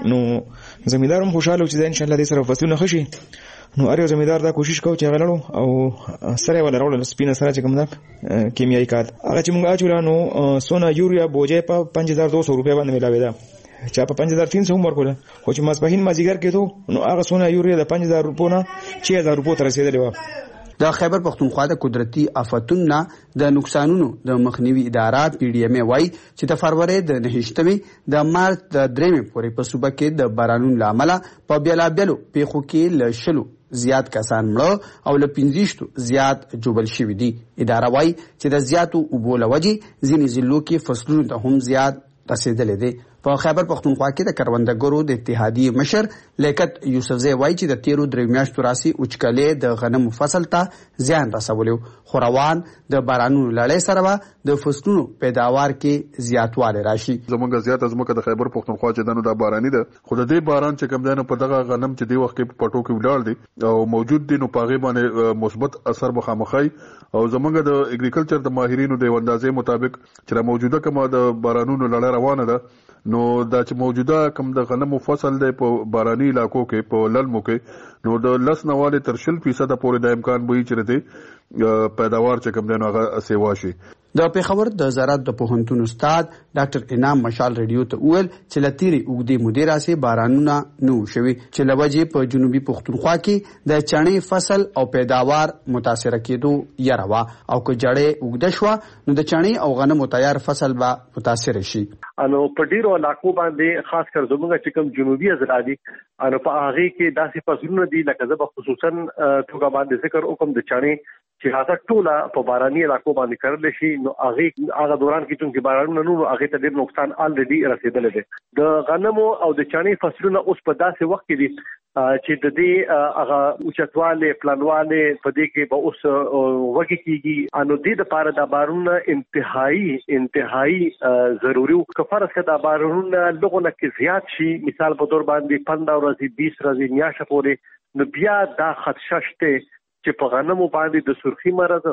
نو زمیدار هم خوشاله و چې ان شاء الله دې سره فصلونه خشي. نو اړیو زمیدار دا کوشش کوي چې غلړو او سره ولا راول سپینه سره چې کوم دا کیمیاوي کار هغه چې موږ اچولانو سونا یوریا بوجه په پنځه هزار دوه سوه روپیا باندې ملاوي دا چا په پنځه هزار تین سوه ورکول، خو چې ماسپهین مازیګر کېدو نو هغه سونا یوریا د پنځه هزار روپو نه چې هزار روپو ته رسیدلی و. د خیبر پختونخوا د قدرتي آفتونو د نقصانونو د مخنیوي اداره پی ډی ایم وایي چې د فروری د نهشتمې د مارچ د درېمې پورې په صوبه کې د بارانونو له امله په بېلابېلو پیښو کې له شلو زیات کسان مړه او له پنځوستو زیات جوبل شوي دي. اداره وایي چې د زیاتو اوبو له وجې ځینې ضلعو کې فصلونو ته هم زیات رسېدلی دی. په خیبر پختونخوا کې د کروندګرو د اتحادیې مشر لیاقت یوسفزی وایي چې د تیرو درې میاشتو راسي وچکلې د غنمو فصل ته زیان رسولی، خو روان د بارانونو لړۍ سره به د فصلونو پیداوار کې زیاتوالی راشي. زموږ زیاته ځمکه د خیبر پختونخوا چې دنو د باراني ده، خو د دې باران چې کوم دی نو په دغه غنم چې دی وخت کې په پټو کې ولاړ دي او موجود دي نو په هغې باندې مثبت اثر مخامخی او زموږ د اګریکلچر د ماهرینو د اندازې مطابق چې د موجوده کومه د بارانونو لړۍ روانه ده نو دا چې موجوده کوم د غنمو فصل دی په باراني علاقو کې په للمو کې نو د لس نواله تر شل فیصد پورې د امکان به چې رته پیداوار چې کوم دی نو هغه سیوا شي. د پیښور د زراعت د پوهنتون استاد ډاکټر انعام مشال ریډیو ته وویل چې له تیرې اوږدې مودې راسې بارانونه نه وو شوي چې له وجې په جنوبي پښتونخوا کې د چڼې فصل او پیداوار متاثره کېدو یره وه او که جړۍ اوږده شوه نو د چڼې او غنمو تیار فصل به متاثره شي. انو په ډیرو علاقو باندې خاص کر زموږ چې کوم جنوبي اضلاع دي انو په هغې کې داسې فصلونه دي لکه زه به خصوصا توګه باندې ذکر وکړم د چڼې چې هغه ټوله په باراني علاقو باندې کرلی شي نو هغې هغه دوران کې چونکې بارانونه نه وو هغې ته ډېر نقصان الریډي رسېدلی دی. د غنمو او د چڼې فصلونه اوس په داسې وخت کې دي چې د دې هغه اوچتوالی پلانوالی په دې کې به اوس وږي کېږي انو دې دپاره دا بارانونه انتهایي انتهایي ضروري وو. که فرض کړه دا بارانونه لږو نه کې زیات شي مثال په طور باندې پنځه ورځې بیس ورځې میاشته پورې نو بیا دا خدشه شته چې په غنمو باندې د سرخي مرض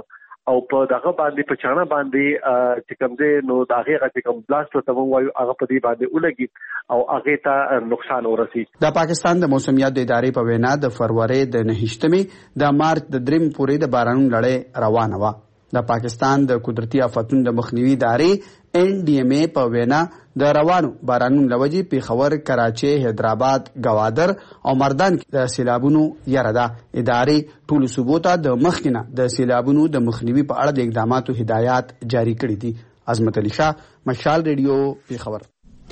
او په دغه باندې په چانه باندې چې کوم دې نو دغه چې کوم بلاست ته وایو هغه په دې باندې ولګي او هغه ته نقصان ورسي. د پاکستان د موسمیات د ادارې په وینا د فروری د نهشتمې د مارچ د دریم پورې د بارانونو لړۍ روانه وه. د پاکستان د قدرتي آفتونو د مخنیوي ادارې ان ډي ام ای په وینا د روانو بارانونو لوجې پیښور، کراچي، حیدرآباد، گوادر او مردان د سیلابونو یره ده. ادارې ټولو صوبو ته د مخکینه د سیلابونو د مخنیوي په اړه د اقداماتو هدایات جاری کړي دي. عظمت علي شاه، مشال ریډیو، پیښور.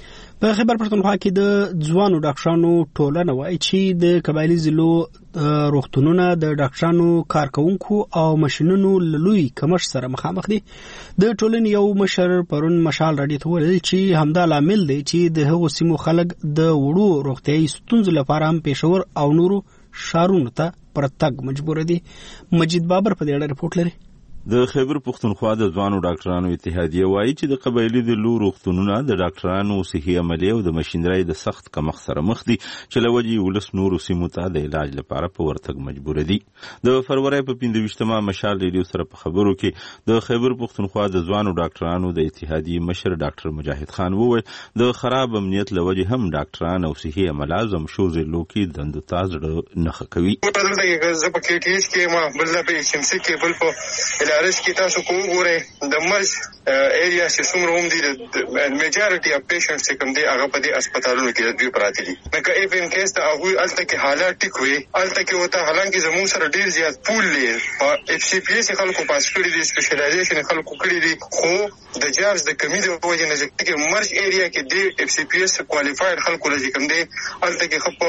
په خیبر پښتونخوا کې د ځوانو ډاکټرانو ټولنه وایي چې د قبایلی ضلعو روغتونونه د ډاکټرانو، کارکونکو او ماشینونو لوی کمښت سره مخامخ دي. د ټولنې یو مشر پرون مشال راډیو ته ویل چې همدا لامل دی چې د هغو سیمو خلک د وړو روغتیايي ستونزو لپاره هم پېښور او نورو ښارونو ته پر تګ مجبور دي. مجید بابر په دې اړه رپورټ لري. د خیبر پښتونخوا د ځوانو ډاکټرانو اتحادیه وایي چې د قبایلی د لو روغتونونه د ډاکټرانو صحي عملیې او د ماشینرۍ د سخت کمښت سره مخ دي چې له وجې ولس نورو سیمو ته د علاج لپاره په ورتګ مجبور دي. د فروری په پنځه ویشتمه مشال ریډیو سره په خبرو کې د خیبر پښتونخوا د ځوانو ډاکټرانو د اتحادیې مشر ډاکټر مجاهد خان وویل د خراب امنیت له وجې هم ډاکټران او صحي عمله زمشو ضلعو کې دندو ته زړه نه ښه کوي. زه په کې ټیس کې ما بل نه په شمسي کې بل په الارس کې تاسو کوم ګورئ د مرز ایریا چې څومره هم دي د میجارټي اف پیشنټس چې کوم دي هغه په دې هسپتالونو کې دوی پراته دي. لکه اف ان کیس ته هغوی هلته کې حالات ټیک وي، هلته کې ورته حالانکې زموږ سره ډېر زیات پول دی. اف سی پی ایس خلکو پاس کړي دي، سپیشلایزیشن خلکو کړي دي، خو د جارج د کمي د وجې نه چې مرز ایریا کې د اف سی پی ایس کوالیفاید خلکو لږ کوم دي هلته کې خو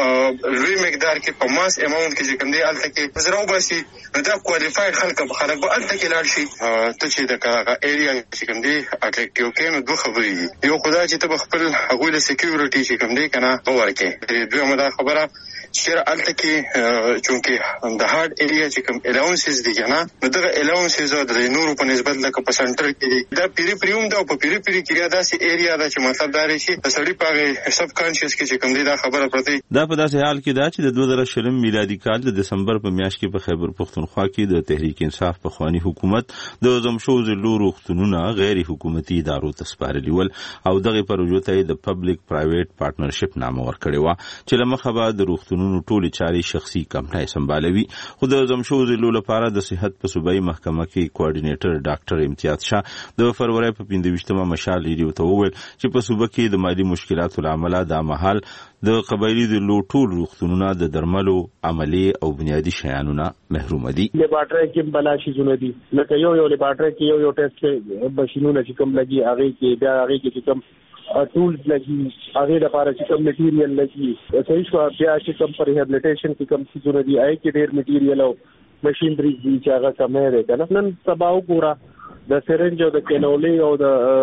په لوی مقدار کې په ماس اماونت کې چې کوم دي هلته کې زراو باسي نو دا کوالیفاید خلک به خلک به هلته کې لاړ شي. ته چې د هغه ایریا چې کوم دی اټریکټیو کې نو دوه خبرې دي. یو خدا چې ته خپل هغوی له سکیورټي چې کوم دی که نه ورکې. دویمه دا خبره چې هلته کې چونکې د هارډ ایریا چې کوم الاونسز دي که نه نو دغه الاونسز د نورو په نسبت لکه په سنټر کې دي دا پیری پریوم ده او په پیری پیری کې داسې ایریا ده چې مطلب دا دی چې د سړي په هغې سب کانشیس کې چې کوم دی دا خبره پرته دا په داسې حال کې ده چې د دوه زره شلم میلادي کال د دسمبر په میاشت کې په خیبر پښتونخوا کې د تحریک انصاف پخواني حکومت د زمشو ضلعو روغتونونه غیر حکومتي ادارو ته سپارلي ول او دغه پروژو ته د پبلک پرایویټ پارټنرشپ نامه ورکړې وه چې له مخه به د روغتونونو ټولې چارې شخصي کمپنۍ سمبالوي. خو د زمشو ضلعو لپاره د صحت په صوبایي محکمه کې کوارډینیټر ډاکټر امتیاز شاه د فروری په پنځه ویشتمه مشال ریډیو ته وویل چې په صوبه کې د مالي مشکلاتو له امله دا مهال د قبایلي ضلعو ټول روغتونونه د درملو، عملې او بنیادي شیانو نه محروم دي. لیبارټري کې بلا شیزونه دي لکه یو یو لیبارټري کې یو یو ټیسټ ماشینونه چې کوم لګي هغه کې بیا هغه کې چې کوم ټولز لګي هغه لپاره چې کوم میټیریل لګي صحیح شو بیا چې کوم پر ریهابلیټیشن کې کوم څیزونه دي هغه کې ډېر میټیریل او ماشینري دي چې هغه کمې ده کنه. نن سبا وګوره د سرنج او د کینولي او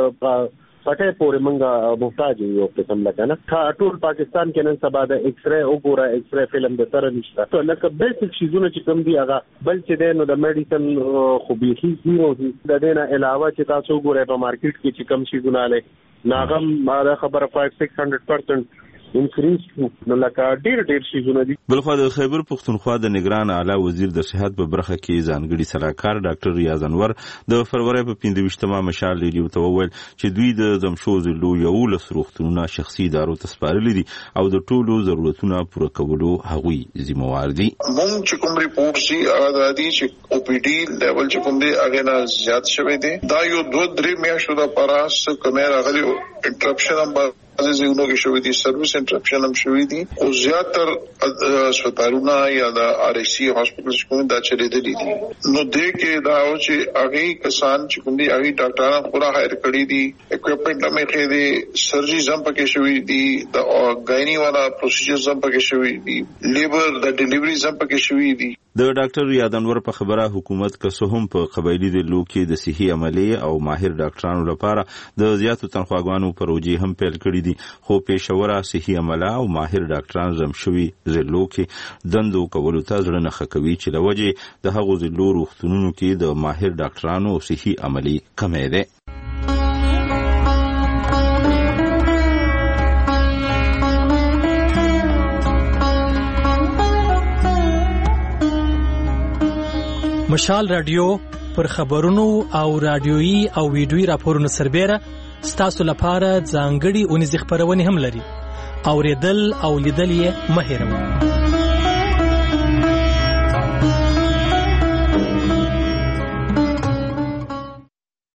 د پټه پورې منګه محتاج یو قسم لکه نه ټول پاکستان کې نن سبا د ایکس ری وګوره ایکس ری فلم د سره نشته. ته لکه بیسیک شیزونه چې کوم دي هغه بل چې دی نو د میډیسن خو بیخي زیرو دي. د دې نه علاوه چې تاسو وګورئ په مارکیټ کې چې کوم شیزونه لري ناغم دا خبره فایو سکس هنډرډ پرسنټ انکریز نو لکه ډیر ډیر شیزونه دي. بلخو د خیبر پښتونخوا د نگران اعلی وزیر د صحت په برخه کې ځانګړي سلاکار ډاکټر ریاض انور د فروری په پنځه ویشتمه مشال ریډیو ته وویل چې دوی د زمشو ضلعو یولس روغتونونه شخصي ادارو ته سپارلي دي او د ټولو ضرورتونه پوره کولو هغوی ذمہوار دي. مونږ چې کوم ریپورټ سي هغه د دې چې او پی ډي لیول چې کوم دی هغه نه زیات شوی دی. دا یو دوه درې میاشتو د پاراس کمه راغلی انټرپشن هم بعضې ځایونو کې شوي دي، سروس انټرپشن هم شوي دي او زیاتر هسپتالونه یا د آر ایس سی هاسپټل چې کوم دا چلېدلي دي. نو دې کې دا و چې هغې کسان چې کوم دي هغې ډاکټران خورا هایر کړي دي، اکوپمنټ هم یې ښې دي، سرجریز هم پکې شوي دي، د ګایني والا پروسیجرز هم پکې شوي دي، لیبر د ډیلیوریز هم پکې شوي دي. د ډاکټر ریاض انور په خبره حکومت که څه هم په قبایلي ضلعو کې د صحي عملیې او ماهر ډاکټرانو لپاره د زیاتو تنخواګانو پروژې هم پیل کړي دي، خو پیښوره صحي عمله او ماهر ډاکټران زم شوي ضلعو کې دندو کولو ته زړه نه ښه کوي چې له وجې د هغو ضلعو روغتونونو کې د ماهر ډاکټرانو او صحي عملې کمی دی. مشال رادیو پر خبرونو او رادیويي او ویډیويي راپورونو سربېره ستاسو لپاره ځانګړي اونیزې خبرونه هم لري. اوریدل او لیدل یې مه هېروئ.